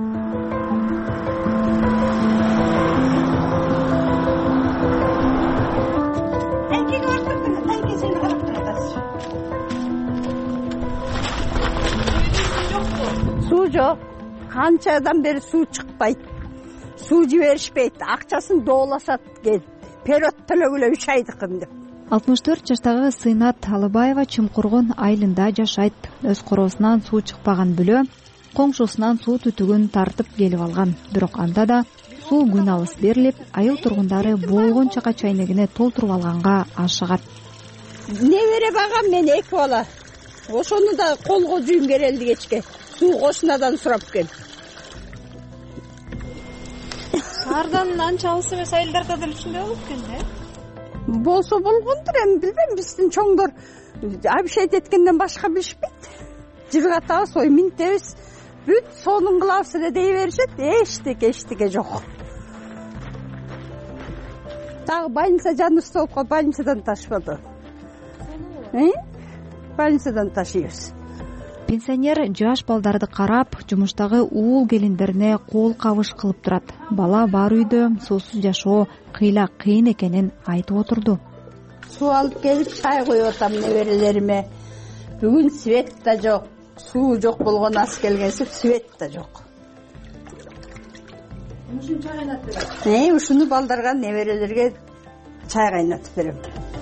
Суу жок. Канчадан бери суу чыкпайт. Суу жиберишпейт. Акчасын доолашат келип. Период төлөгүлө 3 айдыкын деп. 64 жаштагы Сыйнат Алыбаева Чымкоргон айылында жашайт. Өз короосунан суу чыкпаган бүлө коңшусунан суу түтүгүн тартып келип алган. Бирок анда да суу күн алыс берилип, айыл тургундары болгон чака чайнегине толтуруп алганга ашыгат. Небере багам мен 2 бала. Ошону да колго жүйүм керелди кечке. Суу кошунадан сурап кел. Шаардан анча алыс эмес айылдарда деле ушундай болуп экен да. Болсо болгондур, эми билбейм, биздин чоңдор абишет эткенден башка билишпейт. Жыргатабыз, ой минтебиз, бүт сонун кылабыз эле дей беришет, эчтеке жок. Дагы больница жаныбыз болуп калып, больницадан ташпады. Больницадан ташыйбыз. Пенсионер жаш балдарды карап, жумуштагы уул келиндерине кол кабыш кылып турат. Бала бар үйдө суусуз жашоо кыйын экенин айтып отурду. Суу алып келип чай коюп атам неберелериме. Бүгүн свет да жок. Суу жок болгон ас келгенсип, свет да жок. Ушуну чай кайнатып берем. Ушуну балдарга, неберелерге чай кайнатып берем.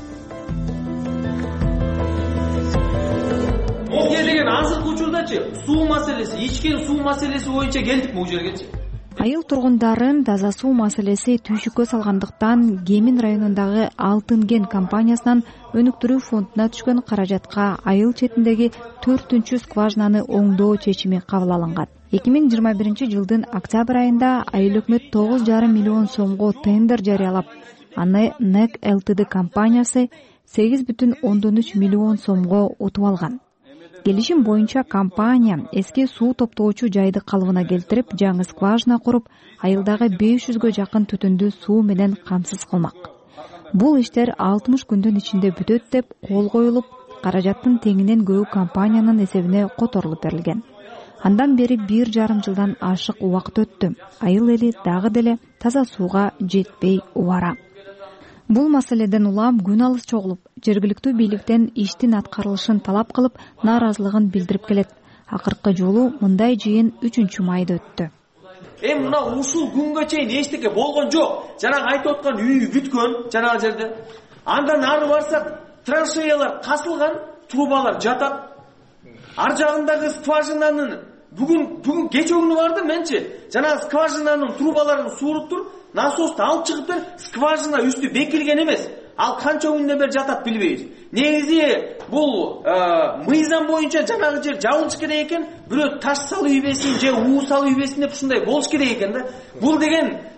Деген азыркы учурдачы суу маселеси, ичкен суу маселеси боюнча келдик бул жергечи. Айыл тургундарын таза суу маселеси түйшүккө салгандыктан Кемин районундагы Алтын кен компаниясынан өнүктүрүү фондуна түшкөн каражатка айыл четиндеги 4-чү скважинаны оңдоо чечими кабыл алынган. 2021 жылдын октябрь айында айыл өкмөт 9,5 миллион сомго тендер жарыялап, аны NEC Ltd компаниясы 8,3 миллион сомго утуп алган. Келишим боюнча компания эски суу топтоочу жайды калыбына келтирип, жаңы скважина куруп, айылдагы 500гө жакын түтүндү суу менен камсыз кылмак. Бул иштер 60 күндүн ичинде бүтөт деп кол коюлуп, каражаттын теңинен көбү компаниянын эсебине которулуп берилген. Андан бери 1,5 жылдан ашык убакыт өттү. Айыл эли дагы деле таза сууга жетпей убара. Бул маселеден улам күн алыс чогулуп, жергиликтүү бийликтен иштин аткарылышын талап кылып, нааразылыгын билдирип келет. Акыркы жолу мындай жыйын 3-майда өттү. Мына ушул күнгө чейин эчтеке болгон жок. Жанагы айтып аткан үй бүткөн, жанагы жерде. Андан ары барсак, траншеялар касылган, трубалар жатат. Ар жагындагы скважинанын бүгүн кече күнү барды менчи. Жанагы скважинанын трубаларын сууруп тур, насосты алып чыгыптыр, скважина үстү бекилген эмес. Ал канча күндөн бери жатат билбейбиз. Негизи бул мыйзам боюнча жанагы жер жабылыш керек экен, бирөө таш салуу үйбесин же уу салуу үйбесин деп ушундай болуш керек экен да. Бул деген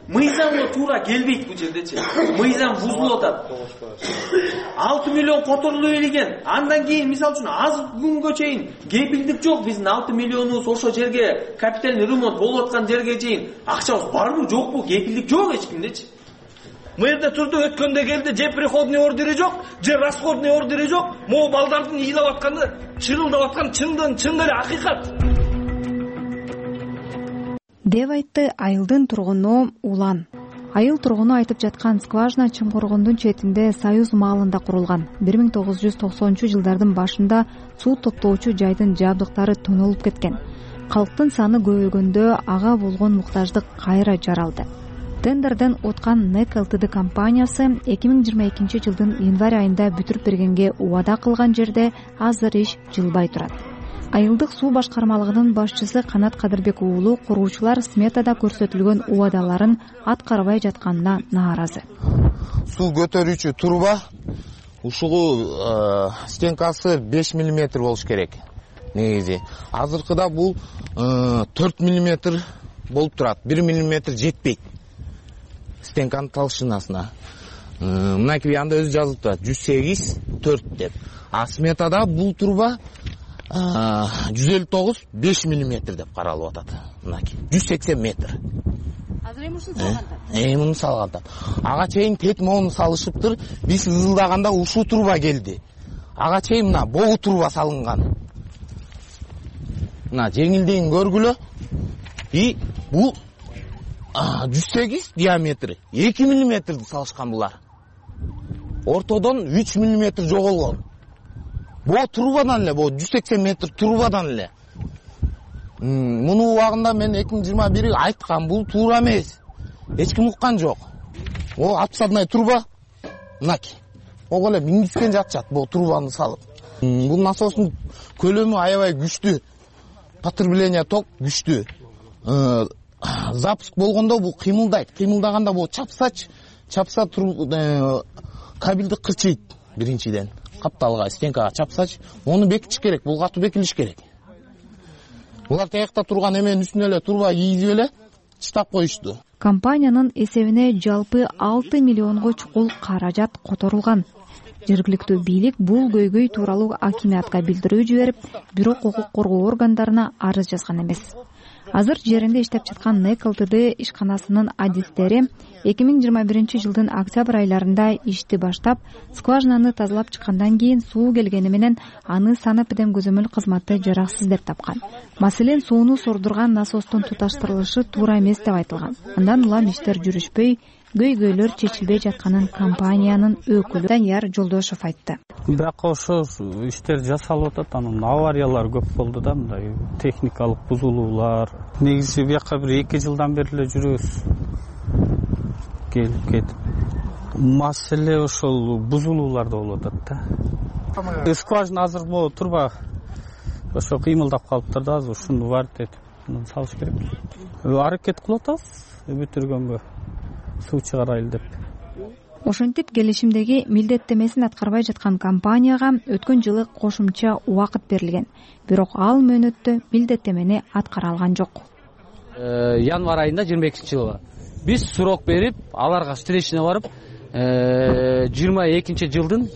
мыйзамга туура келбейт бул жердечи. Мыйзам бузулуп атат. 6 миллион которулуп элеген. Андан кийин мисалы үчүн азыркы күнгө чейин кепилдик жок. Биздин 6 миллионубуз ошо жерге капитальный ремонт болуп аткан жерге чейин акчабыз барбы жокпу? Кепилдик жок эч кимдечи. Мэрде турду, өткөндө келди, же приходный ордери жок, же расходный ордери жок. Могу балдардын ыйлап атканы, чырылдап аткан чын эле акыйкат. Деп айтты айылдын тургуну Улан. Айыл тургуну айтып жаткан скважина Чымкоргондун четинде Союз маалында курулган. 1990-жылдардын башында суу топтоочу жайдын жабдыктары тонолуп кеткен. Калктын саны көбөйгөндө ага болгон муктаждык кайра жаралды. Тендерден откан НЭК ЛТД компаниясы 2022 жылдын январь айында бүтүрүп бергенге убада кылган жерде азыр иш жылбай турат. Айылдык суу башкармалыгынын башчысы Канат Кадырбек уулу куруучулар сметада көрсөтүлгөн убадаларын аткарбай жатканына нааразы. Суу көтөрүүчү труба ушугу стенкасы 5 мм болуш керек. Негизи азыркыда бул 4 мм болуп турат. 1 мм жетпейт. Стенканын толщинасына. Мынакей анда өзү жазылып турат 108 4 деп. А сметада бул труба 159 5 мм деп каралып атат. Мынакей 180 метр. Азыр эми ушун салганда. Ага чейин тет моуну салышыптыр. Биз ызылдаганда ушул труба келди. Ага чейин мына богу труба салынган. Мына жеңилдигин көргүлө. И бул 108 диаметри 2 мм салышкан булар. Ортодон 3 мм жоголгон. Бу трубадан эле, бу 180 метр трубадан эле. Муну убагында мен 2021 айткам, бул туура эмес. Эч ким уккан жок. О, отсадный труба. Мынакей. Ого эле мингискен жатышат бу трубаны салып. Бул насостун көлөмү аябай күчтүү. Потребление ток күчтүү. Запуск болгондо бул кыймылдайт. Кыймылдаганда бул чапса кабелди кырчыйт биринчиден. Капталга, стенкага чапсач, ону бекитиш керек, булгатуу бекилиш керек. Булар таякта турган эменин үстүнө эле турба кийгизип эле чытап коюшту. Компаниянын эсебине жалпы 6 миллионго чукул каражат которулган. Жергиликтүү бийлик бул көйгөй тууралуу акимиатка билдирүү жиберип, бирок укук коргоо органдарына арыз жазган эмес. Азыр жеринде иштеп жаткан НЭК ЛТД ишканасынын адистери 2021 жылдын октябрь айларында ишти баштап, скважинаны тазалап чыккандан кийин суу келгени менен аны санэпидем көзөмөл кызматы жараксыз деп тапкан. Маселен, сууну сордурган насостун туташтырылышы туура эмес деп айтылган. Андан улам иштер жүрүшпөй, көйгөйлөр чечилбей жатканын компаниянын өкүлү Данияр Жолдошов айтты. Бирок ошо иштер жасалып атат, анын авариялар көп болду да, мындай техникалык бузулуулар. Негизи бияка бир 2 жылдан бери эле жүрөбүз. Келип кетип. Маселе ошол бузулууларда болуп атат да. Скважина азыр могу турба ошо кыймылдап калыптыр да, азыр ушуну варит этип салыш керек. Аракет кылып атабыз бүтүргөнгө. Суу чыгарайлы деп. Ошентип келишимдеги милдеттемесин аткарбай жаткан компанияга өткөн жылы кошумча убакыт берилген. Бирок ал мөөнөттө милдеттемени аткара алган жок. Январь айында 22-жылы биз сурок берип, аларга встречине барып, 22-жылдын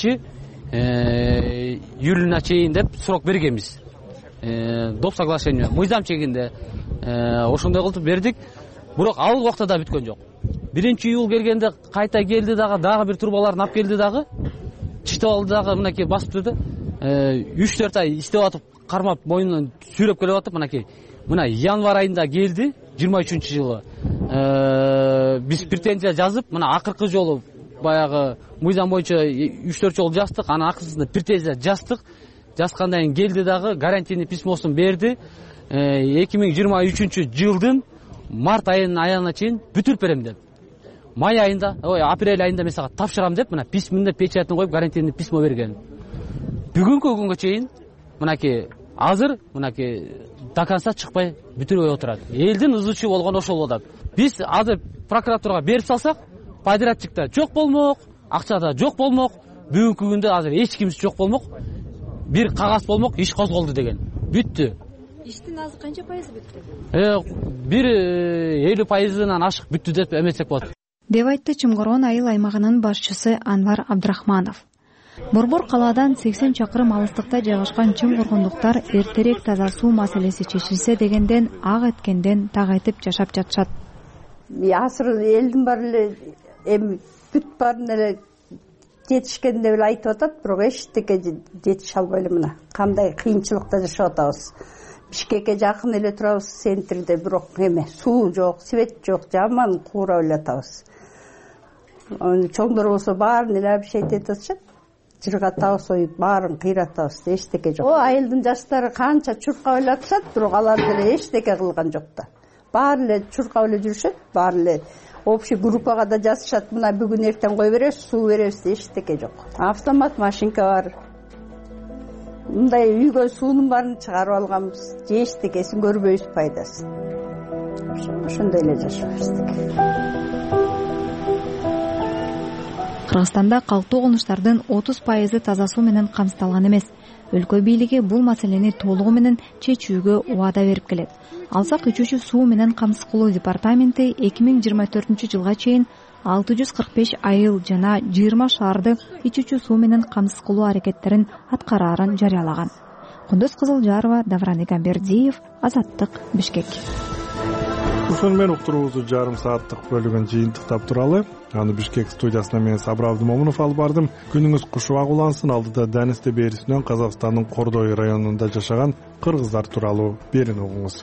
1-июлуна чейин деп сурок бергенбиз. Доп соглашение мыйзам чегинде ошондой кылып бердик. Бирок ал убакта да бүткөн жок. 1-июл келгенде кайта келди дагы бир турбаларын алып келди дагы. Читеп алды дагы, мынакей басып турду. 3-4 ай иштеп атып, кармап мойнунан сүйрөп келип атып, мынакей. Мына январь айында келди, 23-жылы. Биз претензия жазып, мына акыркы жолу баягы мыйзам боюнча 3-4 жолу жаздык, анын акыркысында претензия жаздык. Жазгандан кийин келди дагы, гарантийный письмосун берди. 2023-жылдын март айынын аягына чейин бүтүрүп берем деп. Май айында, апрель айында мен сага тапшырам деп, мына письминде печатын коюп гарантийный письмо берген. Бүгүнкү күнгө чейин мынакей азыр мынакей до конца чыкпай бүтүрбөй отурат. Элдин ызычы болгон ошол болот. Биз азыр прокуратурага берип салсак, подрядчикта жок болмок, акчада жок болмок, бүгүнкү күндө азыр эч кимиз жок болмок. Бир кагаз болмок, иш козголду деген. Бүттү. Иштин азыр канча пайызы бүттү? 50%-дан ашык бүттү деп эметсек болот, деп айтты Чымкоргон айыл аймагынын башчысы Анвар Абдрахманов. Борбор калаадан 80 чакырым алыстыкта жайгашкан Чымкоргондуктар эртерээк таза суу маселеси чечилсе дегенден ак эткенден так айтып жашап жатышат. Асыр элдин баары эле эми бүт баарын эле жетишкен деп эле айтып атат, бирок эчтеке жетише албай эле мына кандай кыйынчылыкта жашап атабыз. Бишкекке жакын эле турабыз, центрде, бирок эме суу жок, свет жок, жаман куурап эле атабыз. Чоңдор болсо баарын эле обещать этип атышат. Жыргатабыз, баарын кыйратабыз, эчтеке жок. Айылдын жаштары канча чуркап эле атышат, бирок алар деле эчтеке кылган жок да. Баары эле чуркап эле жүрүшөт, баары эле общий группага да жазышат, мына бүгүн эртең кой беребиз, суу беребиз, эчтеке жок. Автомат машинка бар. Мындай үйгө суунун баарын чыгарып алганбыз, эчтекесин көрбөйбүз пайдасын. Ошондой эле жашайбыз. Кыргызстанда калктуу конуштардын 30% таза суу менен камсыздалган эмес. Өлкө бийлиги бул маселени толугу менен чечүүгө убада берип келет. Алсак ичүүчү суу менен камсыз кылуу департаменти 2024 жылга чейин 645 айыл жана 20 шаарды ичүүчү суу менен камсыз кылуу аракеттерин аткараарын жарыялаган. Кундуз Кызылжарова, Давран Игамбердиев, Азаттык, Бишкек. Ушуну менен уктуруубузду жарым сааттык бөлүгүн жыйынтыктап туралы. Аны Бишкек студиясына мен Сабыр Абдымомунов алып бардым. Күнүңүз кушубак улансын. Алдыда Данисте берисинен Казакстандын Кордой районунда жашаган кыргыздар тууралуу берин угуңуз.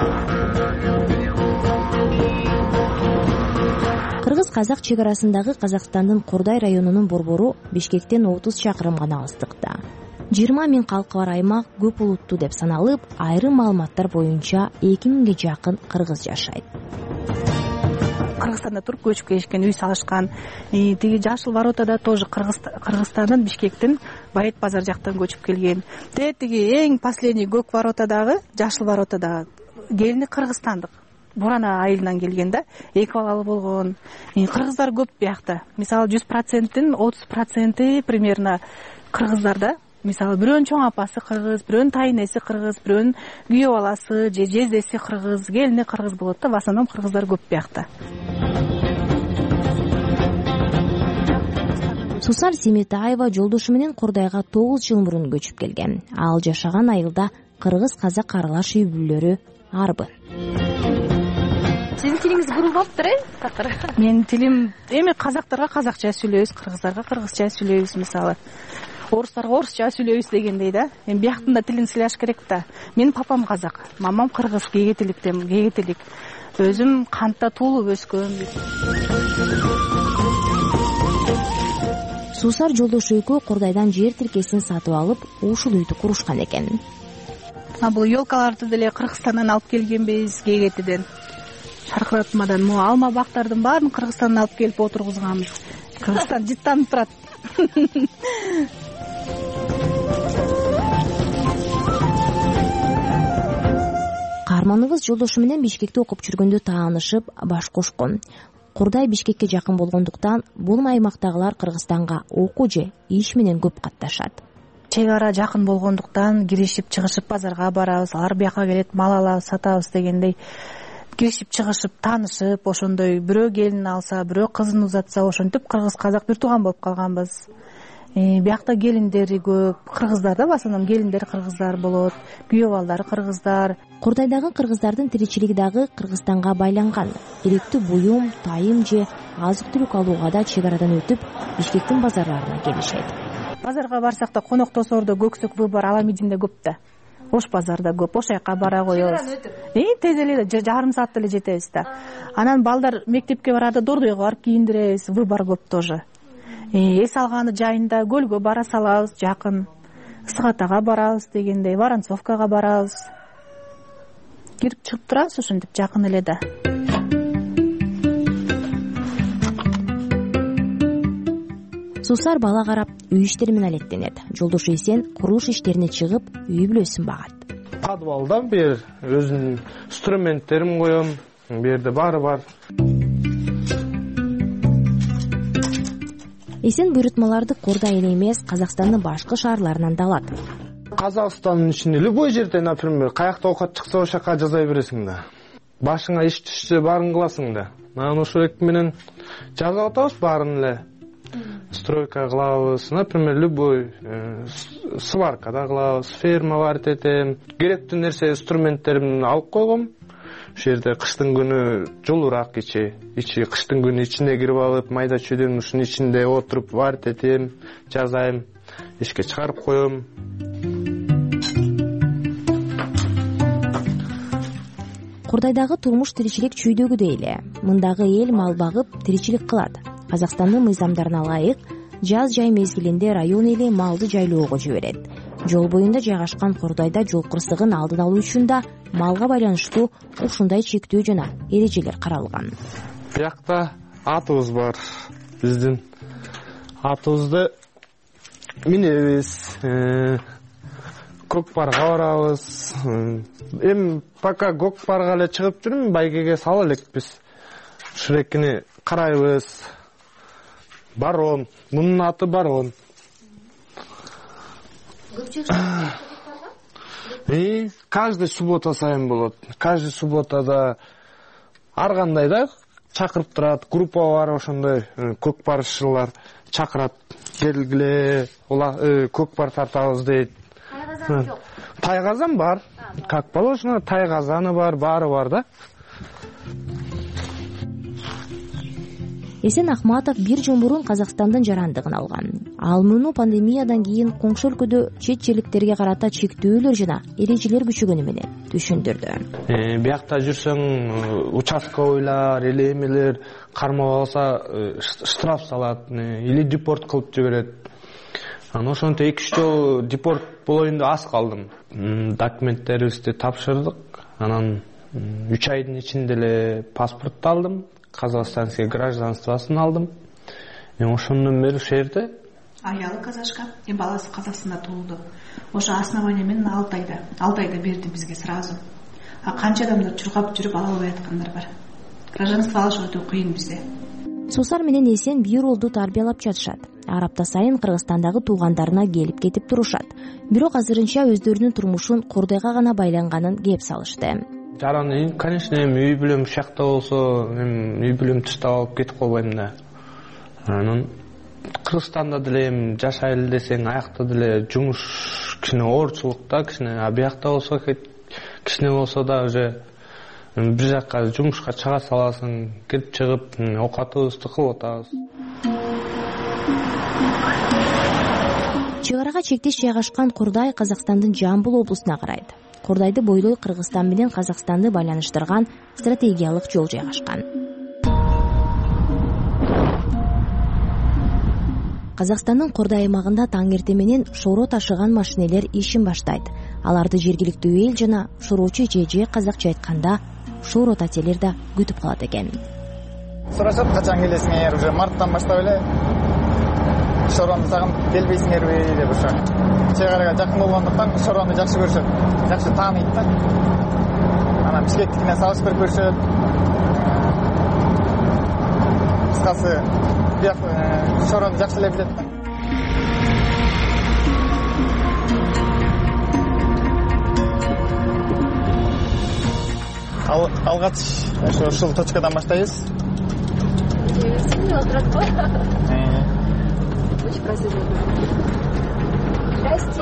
Кыргыз-казак чек арасындагы Казакстандын Кордай районунун борбору Бишкектен 30 чакырым гана алыстыкта. 20 миң калкы бар аймак көп улуттуу деп саналып, айрым маалыматтар боюнча 2000ге жакын кыргыз жашайт. Кыргызстанда туруп көчүп келишкен, үй салышкан. Тиги Жашыл воротада тоже Кыргызстандан Бишкектин Байет базар жактан көчүп келген. Тиги эң последний көк воротадагы, Жашыл воротадагы келини кыргызстандык. Бурана айылынан келген да, эки балалы болгон. Кыргыздар көп биякта. Мисалы 100%-тин 30% примерно кыргыздарда. Мисалы бирөөнүн чоң апасы кыргыз, бирөөнүн тайнеси кыргыз, бирөөнүн күйөө баласы же жездеси кыргыз, келини кыргыз болот да, в основном кыргыздар көп биякта. Сусар Семетаева жолдошу менен Кордайга 9 жыл мурун көчүп келген. Ал жашаган айылда кыргыз-казак аралаш үй бүлөлөрү арбы. Сиздин тилиңиз бурулуптур, такыр? Менин тилим эми казактарга казакча сүйлөйбүз, кыргыздарга кыргызча сүйлөйбүз, мисалы. Орустарга орусча сүйлөйбүз дегендей да. Эми бияктын да тилин сүйлөш керек да. Менин папам казак, мамам кыргыз, кегетилик. Өзүм кантта туулуп өскөм. Сусар жолдошу экөө Кордайдан жер тиркесин сатып алып, ушул үйдү курушкан экен. Бул ёлкаларды деле Кыргызстандан алып келгенбиз, Кегетиден. Шаркыратмадан, алма бактардын баарын Кыргызстандан алып келип отургузганбыз. Кыргызстан жыттанып турат. Каарманыбыз жолдошу менен Бишкекте окуп жүргөндө таанышып, баш кошкон. Кордай Бишкекке жакын болгондуктан бул аймактагылар Кыргызстанга окуу же иш менен көп катташат. Чек ара жакын болгондуктан киришип чыгышып базарга барабыз, алар бияка келет, мал алабыз, сатабыз дегендей. Киришип чыгышып, таанышып, ошондой бирөө келин алса, бирөө кызын узатса, ошентип кыргыз-казак бир тууган болуп калганбыз. Биякта келиндери көп, кыргыздарда в основном келиндер кыргыздар болот, күйөө балдары кыргыздар. Кордайдагы кыргыздардын тиричилиги дагы Кыргызстанга байланган. Керектүү буюм, тайым же азык-түлүк алууга да чек арадан өтүп, Бишкектин базарларына келишет. Базарга барсак да Коноктосордо көксөк выбор Аламидинде көп да. Ош базарда көп, ошол жака бара коебуз. Тез эле жарым саатта эле жетебиз да. Анан балдар мектепке барады, Дордойго барып кийиндиребиз, выбор көп тоже. Эс алганы жайында көлгө бара салабыз, жакын. Ысык-Атага барабыз дегендей, Воронцовкага барабыз. Кирип чыгып турабыз ошентип жакын эле да. Сусар бала карап, үй иштери менен алектенет. Жолдошу Эсен курулуш иштерине чыгып, үй бүлөсүн багат. Подвалдан бер өзүнүн инструменттерин коем, берде баары бар. Эсен буйрутмаларды Кордай эле эмес, Казакстандын башка шаарларынан да алат. Казакстандын ичинде любой жерде, например, каякта оокат чыкса ошол жака жасай бересиң да. Башыңа иш түшсө баарын кыласың да. Анан ошол эки менен жасап атабыз баарын эле. Стройка кылабыз, например, любой сваркада кылабыз, ферма варит этем. Керектүү нерсе инструменттеримди алып койгом. Ошол жерде кыштын күнү жолураак ичи кыштын күнү ичине кирип алып, майда чүйдөн ушунун ичинде отуруп варит этем, жасайм, ишке чыгарып коем. Курдайдагы турмуш тиричилик чүйдөгүдөй эле. Мындагы эл мал багып тиричилик кылат. Казакстандын мыйзамдарына ылайык жаз жай мезгилинде район эли малды жайлоого жиберет. Жол боюнда жайгашкан Курдайда жол кырсыгын алдын алуу үчүн да малга байланыштуу ушундай чектөө жана эрежелер каралган. Биякта атыбыз бар. Биздин атыбызды минебиз, көкпарга барабыз. Эми пока көкпарга эле чыгып жүрүм, байгеге сала элекпиз. Ушул экини карайбыз. Барон, мунун аты Барон. Каждый суббота сайын болот. Каждый субботада ар кандай да чакырып турат, группа бар, ошондой көкпарчылар чакырат. Келгиле, көкпар тартабыз дейт. Тайгазан жок. Тайгазан бар. Как положено, тайгазаны бар, баары бар да. Эсен Ахматов бир жыл мурун Казакстандын жарандыгын алган. Ал муну пандемиядан кийин коңшу өлкөдө чет желиктерге карата чектөөлөр жана эрежелер күчөгөнү менен түшүндүрдү. Биякта жүрсөң, участковыйлар, элемелер кармап алса штраф салат, или депорт кылып жиберет. Анан ошонтип 2-3 жол депорт болоюн деп аз калдым. Документтерибизди тапшырдык. Анан 3 айдын ичинде эле паспортду алдым. Казахстанский гражданствосын алдым. Ошондон бери ушул жерде аялы казашка, баласы Казакстанда туулду. Ошо основание менен 6 айда берди бизге сразу. Канча адамдар чуркап жүрүп ала албай аткандар бар. Гражданство алыш өтө кыйын бизде. Сусар менен Эсен бир олду тарбиялап жатышат. Ар апта сайын Кыргызстандагы туугандарына келип кетип турушат. Бирок азырынча өздөрүнүн турмушун Курдайга гана байланганын кеп салышты. Жараны, конечно, үй бүлөм шакта болсо, үй бүлөм таштап алып кетип калбайм да. Анан Кыргызстанда деле жашайлы десең, аякта деле жумуш кичине оорчулукта, кичине биякта болсо кичине болсо да уже бир жакка жумушка чыга саласың, кирип чыгып, оокатыбызды кылып атабыз. Чек арага чектеш жайгашкан Курдай Казакстандын Жамбыл облусуна карайт. Курдайды бойлой Кыргызстан менен Казакстанды байланыштырган стратегиялык жол жайгашкан. Казакстандын Курдай аймагында таң эрте менен шоро ташыган машинелер ишин баштайт. Аларды жергиликтүү эл жана шороочу же казакча айтканда шорот ателер да күтүп калат экен. Сурашат, качан келесиңер? Уже марттан баштап эле шорону сагынып келбейсиңерби деп ошо. Чек арага жакын болгондуктан шорону жакшы көрүшөт. Жакшы тааныйт да. Анан Бишкектикине салыштырып көрүшөт. Кыскасы, бияк шорону жакшы эле билет да. Алгач ушул точкадан баштайбыз. Очень красиво. Здрасте.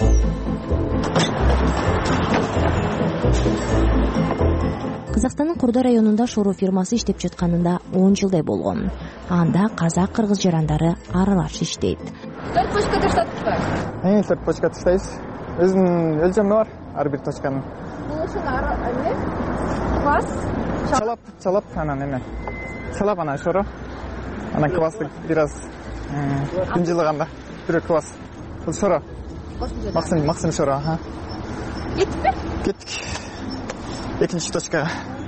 Казакстандын Курдай районунда шоро фирмасы иштеп жатканында 10 жылдай болгон. Анда казак-кыргыз жарандары аралаш иштейт. 4 точка таштаттыппы? 4 точка таштайбыз. Өзүнүн өлчөмү бар ар бир точканын. Бул ошо эме? Квас? Чалап, анан эме. Чалап анан шоро. Анан квасты бир аз кымжылаганда бирөө квас. Бул шоро. Максим шоро, аха. Кеттикпи? Кеттик. Экинчи точкага.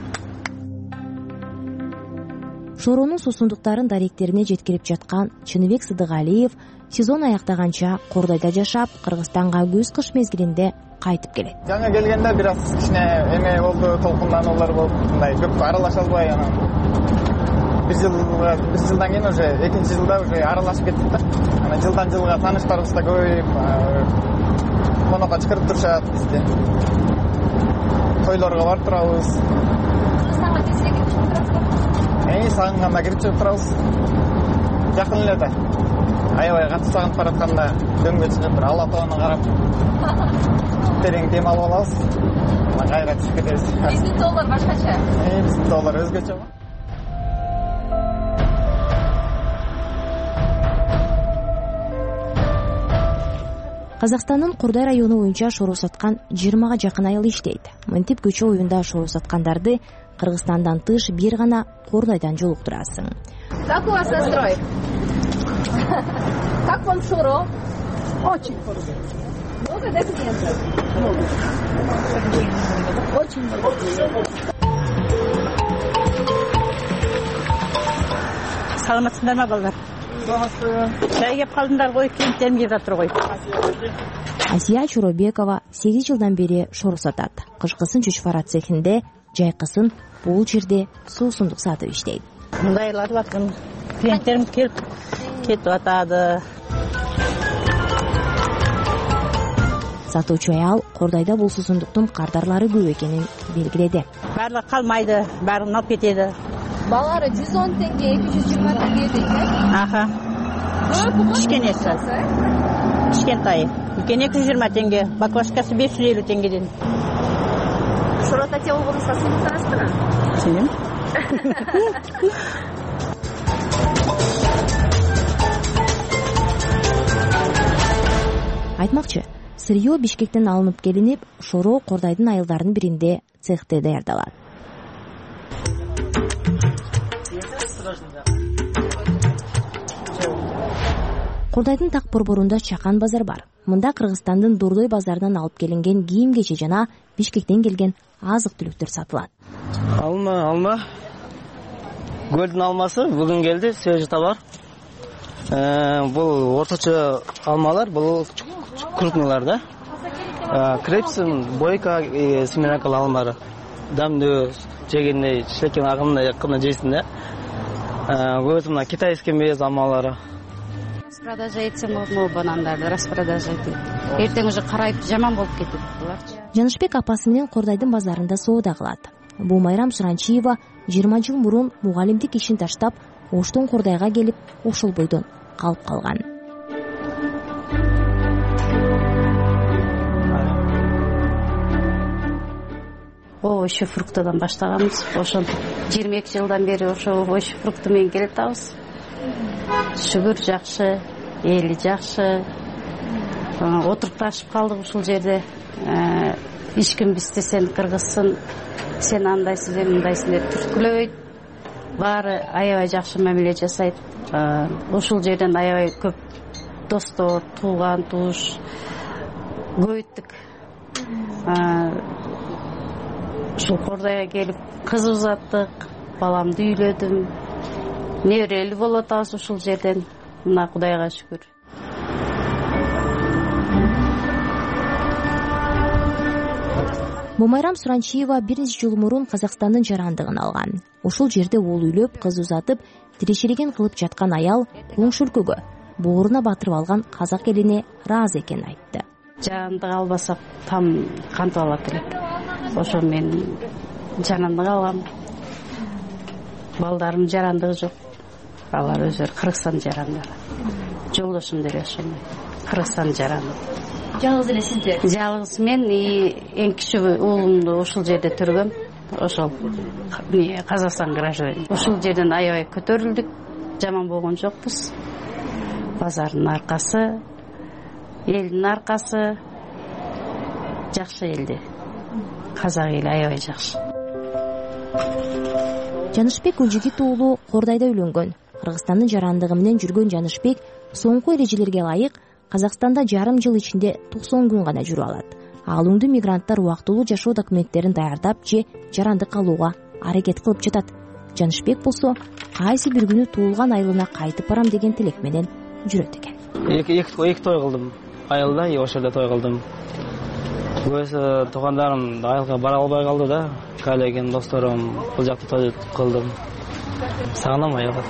Шоронун суусундуктарын даректерине жеткирип жаткан Чыныбек Сыдыгалиев сезон аяктаганча Курдайда жашап, Кыргызстанга күз-кыш мезгилинде кайтып келет. Жаңа келгенде бир аз кичине эме болду, толкундануулар болуп, мындай көп аралаша албай анан бир жылдан кийин уже экинчи жылда уже аралашып кеттик да. Анан жылдан жылга тааныштарыбыз да көбөйүп, монокко чакырып турушат бизди. Тойлорго барып турабыз. Кыргызстанга тез эле кирип турасызбы? Сагынганда кирип чыгып турабыз. Жакын эле да. Аябай катуу сагынып баратканда дөңгө чыгып бир Ала тоону карап терең дем алып алабыз. Кайра түшүп кетебиз. Биздин тоолор башкача. Биздин тоолор өзгөчө. Казакстандын Курдай району боюнча шороо саткан 20га жакын айыл иштейт. Мынтип көчө оюнда шороо саткандарды Кыргызстандан тыш бир гана Курдайдан жолуктурасың. Как у вас настрой? Как вам шоро? Очень хорошо. Много, да, клиентов? Много. Очень много. Саламатсыздар балдар? Чай кеп калдыңдар ғой, клиенттерим келип жатыр ғой. Асия Чуробекова 8 жылдан бери шороо сатат. Кышкысын чучвара цехинде, жайкысын бул жерде суусундук сатып иштейт. Мындайлар аткан клиенттерим келип кетип атады. Сатуучу аял Курдайда бул суусундуктун кардарлары көп экенин белгиледи. Барлыгы калмайды, баарын алып кетеді. Балары 110 теңге, 220 теңге дейт. Аха. Кичкенеси. Кичкентайы. Үлкени 220 теңге, баклажкасы 550 теңгеден. Шороо сатып болгонуңузга сыйынсаңызбы? Сенем. Айтмакчы, сырьё Бишкектен алынып келинип, шороо Курдайдын айылдарынын биринде цехте даярдалат. Курдайдын так борборунда Чакан базар бар. Мында Кыргызстандын Дурдой базарынан алып келинген кийим-кече жана Бишкектен келген азык-түлүктөр сатылат. Алма. Гөлдүн алмасы бүгүн келди, свежий товар. Бул орточо алмалар, бул крупныйлар да. Крепсин, бойка, семенакал алмары. Дамдуу жегенде, шекен агымына якында жейсин да. Көбүсү мына китайский мез алмалары. Распродажа этсем болму банандарды, распродажа этет. Эртең уже карайып жаман болуп кетет буларчы. Жанышбек апасы менен Курдайдын базарында соода кылат. Бул Майрам Суранчиева 20 жыл мурун мугалимдик ишин таштап, Оштон Курдайга келип, ошол бойдон калып калган. Овощ фруктадан баштаганбыз. Ошо 22 жылдан бери ошо овощ фрукты менен келатабыз. Шүгүр жакшы, эли жакшы. Отуруп ташып калдык ушул жерде. Эч ким бизди сен кыргызсың, сен андайсың, сен мындайсың деп түрткүлөбөйт. Баары аябай жакшы мамиле жасайт. Ушул жерден аябай көп достор, тууган, тууш көбөйттүк. Ушул Курдайга келип кыз узаттык, баламды үйлөдүм. Неберелүү болуп атабыз ушул жерден. Мына Кудайга шүгүр. Майрам Суранчиева бир нече жыл мурун Казакстандын жарандыгын алган. Ушул жерде уул үйлөп, кыз узатып, тирешелеген кылып жаткан аял коңшу өлкөгө бооруна батырып алган казак элине ыраазы экенин айтты. Жарандык албасак там кантип алат элек. Ошо мен жарандык алгам. Балдарымдын жарандыгы жок. Алар өздөрү Кыргызстан жарандары. Жолдошум деле ошондой. Кыргызстан жарандыгы. Жалгыз эле сиздер? Жалгыз мен эң кичи уулумду ушул жерде төргөм. Ошол Казакстан гражданин. Ушул жерден аябай көтөрүлдүк. Жаман болгон жокпуз. Базардын аркасы, элдин аркасы жакшы элди. Казак эли аябай жакшы. Жанышбек Гүлжигит уулу Курдайда үйлөнгөн. Кыргызстандын жарандыгы менен жүргөн Жанышбек соңку эрежелерге ылайык Казакстанда жарым жыл ичинде 90 күн гана жүрүп алат. Алуундуу мигранттар убактылуу жашоо документтерин даярдап же жарандык алууга аракет кылып жатат. Жанышбек болсо кайсы бир күнү туулган айылына кайтып барам деген тилек менен жүрөт экен. Эки той кылдым. Айылда ошол жерде той кылдым. Көбүсү туугандарым айылга бара албай калды да. Коллегем, досторум бул жакта той кылдым. Сагынам аябай.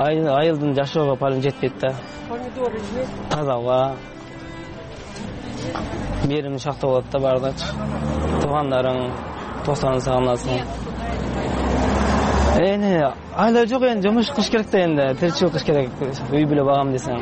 Айылдын жашоого парым жетпейт да. Таза ауа, берүүң шакта болот да баардачы. Туугандарың, досторун сагынасың. Эми айла жок, эми жумуш кылыш керек да, энди тиричилик кылыш керек. Үй бүлө багам десең.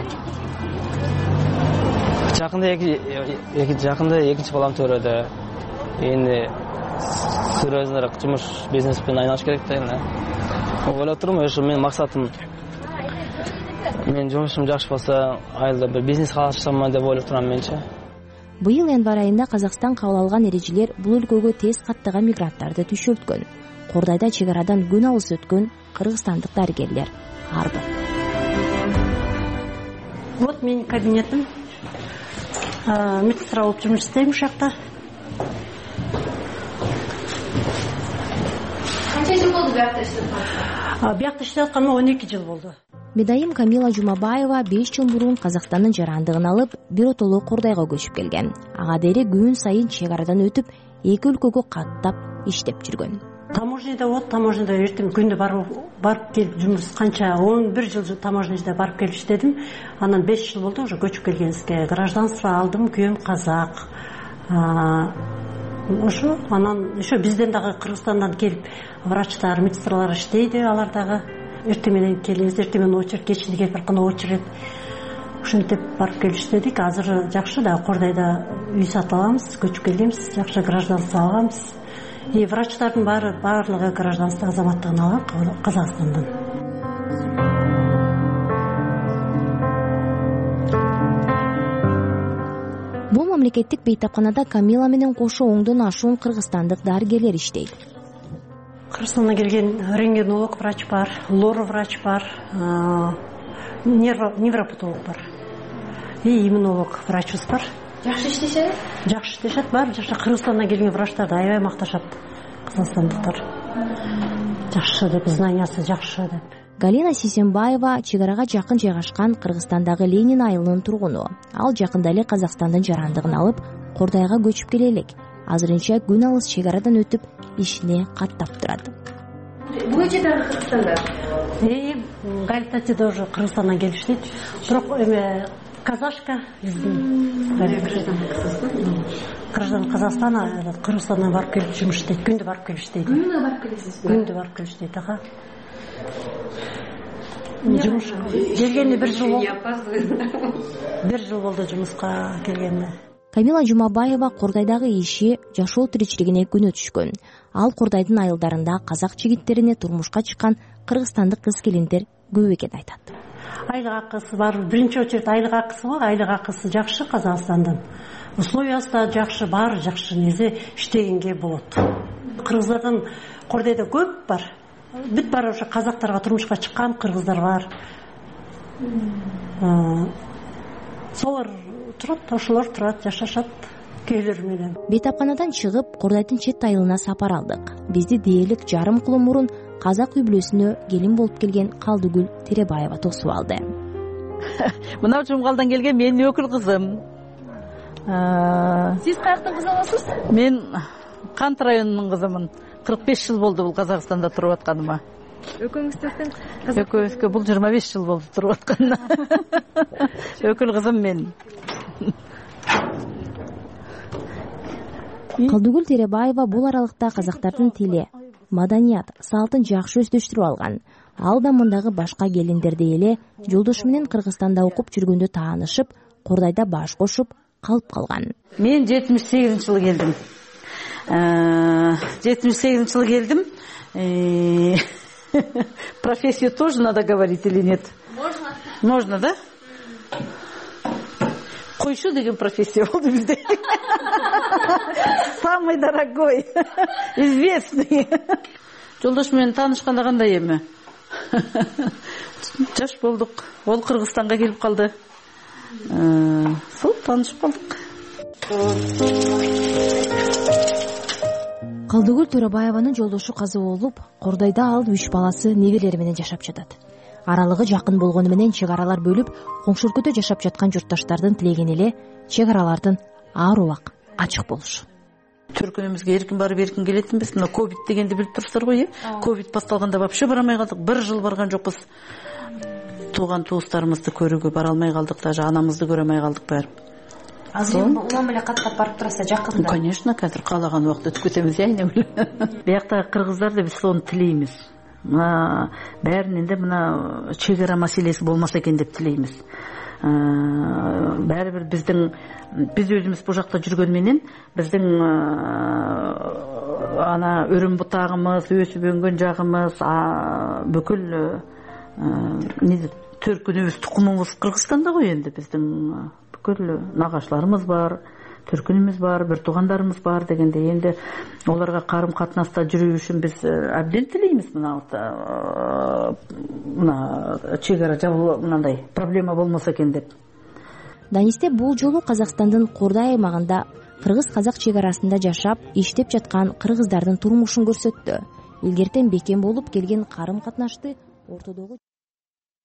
Жакында экинчи балам төрөдө. Энди сүрөзүнөрөк жумуш бизнеспен айналыш керек да энди. Ойлоп турмун, ошо менин максатым. Мен жумушум жакшы болсо, айылда бир бизнес ачсам деп ойлоп турам менчи. Быйыл январь айында Казакстан кабыл алган эрежелер бул өлкөгө тез каттаган мигранттарды түшөлткөн. Кордайда чек арадан күн алыс өткөн кыргызстандык дарыгерлер ар бар. Вот менин кабинетим. Медсестра болуп жумуш иштейм ушул жакта. Канча жыл болду биякта иштеп калдыңыз? Биякта иштеп атканыма 12 жыл болду. Медайым Камила Жумабаева 5 жыл мурун Казакстандын жарандыгын алып, биротоло Кордайга көчүп келген. Ага дери күн сайын чек арадан өтүп, эки өлкөгө каттап иштеп жүргөн. Таможняда эртең күндө барып келип жумуш канча 11 жыл таможняда барып келип иштедим. Анан 5 жыл болду уже көчүп келгенибизге. Гражданство алдым, күйөөм казак. Ошо анан ошо бизден дагы Кыргызстандан келип врачтар, медсестралар иштейди, алар дагы эртең менен келиңиз, эртең менен очередь, кечинде келип барканда очередь. Ушинтип барып келип иштедик. Азыр жакшы да, Кордайда үй сатып алабыз, көчүп келгенбиз, жакшы гражданство алганбыз. И врачтардын баардыгы гражданство азаматтыгын алган Казакстандан. Бул мамлекеттик бейтапканада Камила менен кошо оңдон ашуун кыргызстандык дарыгерлер иштейт. Кыргызстандан келген рентгенолог врач бар, лор врач бар, невропатолог бар. И иммунолог врачыбыз бар. Жакшы иштешет? Жакшы иштешет, бар. Жакшы Кыргызстандан келген врачтарды аябай макташат казакстандыктар. Жакшы деп, знаниясы жакшы деп. Галина Сисенбаева чек арага жакын жайгашкан Кыргызстандагы Ленин айылынын тургуну. Ал жакында эле Казакстандын жарандыгын алып, Кордайга көчүп келе элек. Азырынча күн алыс чек арадан өтүп, ишине каттап турат. Бул жердеги Кыргызстанда? Гальтати да уже Кыргызстандан келип иштейт. Бирок эме казашка граждан Казакстана Кыргызстандан барып келип жумуш иштейт. Күндө барып келип иштейт. Күндө барып келесиз? Күндө барып келип иштейт, ага. Жумуш келгенине 1 жыл болду. 1 жыл болду жумуска келгенине. Камила Жумабаева Кордайдагы иши жашоо тиричилигине күнөө түшкөн. Ал Кордайдын айылдарында казак жигиттерине турмушка чыккан кыргызстандык кыз-келиндер көп экенин айтат. Айлык акысы бар. Биринчи очередь айлык акысы бар. Айлык акысы жакшы Казакстандан. Условиясы да жакшы, баары жакшы. Незе иштегенге болот. Кыргыздардан Кордайда көп бар. Бүт бар ошо казактарга турмушка чыккан кыргыздар бар. Солар турат, ошолор турат, жашашат күйөлөр менен. Бейтапканадан чыгып, Кордайдын чет айылына сапар алдык. Бизди дээрлик жарым кыл мурун казак үй бүлөсүнө келин болуп келген Калдыгүл Теребаева тосуп алды. Мына Жумгалдан келген менин өкүл кызым. Сиз каяктын кызы болосуз? Мен Кант районунун кызымын. 45 жыл болду бул Казакстанда туруп атканыма. Экөөңүздөрдүн Экөөбүзгө бул 25 жыл болду туруп атканына. Өкүл кызым мен. Калдыгүл Теребаева бул аралыкта казактардын тили, маданият, салтын жакшы өздөштүрүп алган. Ал да мындагы башка келиндердей эле жолдошу менен Кыргызстанда окуп жүргөндө таанышып, Кордайда баш кошуп калып калган. Мен 78-жылы келдим. 78-жылы келдим. Профессию тоже надо говорить или нет? Можно. Можно, да? Койшу деген профессия болду бизде. Самый дорогой, известный. Жолдош менен таанышканда кандай эми? Жаш болдук. Ол Кыргызстанга келип калды. Сол таанышып калдык. Калдыгүл Төрөбаеванын жолдошу каза болуп, Кордайда ал 3 баласы небелери менен жашап жатат. Аралыгы жакын болгону менен чек аралар бөлүп, коңшу өлкөдө жашап жаткан журтташтардын тилегени эле чек аралардын ар убак ачык болушу. Төркүнүбүзгө эркин барып эркин келетинбиз. Мына ковид дегенди билип турсуздар го, ковид басталганда вообще барамай калдык. 1 жыл барган жокпуз. Тууган туустарыбызды көрүүгө бара алмай калдык, даже анамызды көрө алмай калдык баары. азыр эми улам эле каттап барып турасыздар жакында? Конечно, қазір қалаған уақытта өтіп кетеміз, айна бияқтағы қырғыздар біз соны тілейміз. Мына бәрінен де мына шекара мәселесі болмаса екен деп тілейміз. Бәрібір біз өзіміз бұл жақта жүргенменен біздің ана өрім бұтағымыз, өсіп өнген жағымыз, бүкіл төркініміз, тұқымымыз Қырғызстанда ғой. Енді біздің бүкіл нағашыларымыз бар, төркініміз бар, бір туғандарымыз бар дегенде, енді оларға қарым қатынаста жүру үшін біз әбден тілейміз мына шекара жабылу мынандай проблема болмаса екен деп. Данисте бул жолу Казакстандын Кордай аймагында кыргыз-казак чегарасында жашап, иштеп жаткан кыргыздардын турмушун көрсөттү. Илгертен бекем болуп келген карым катнашты ортодогу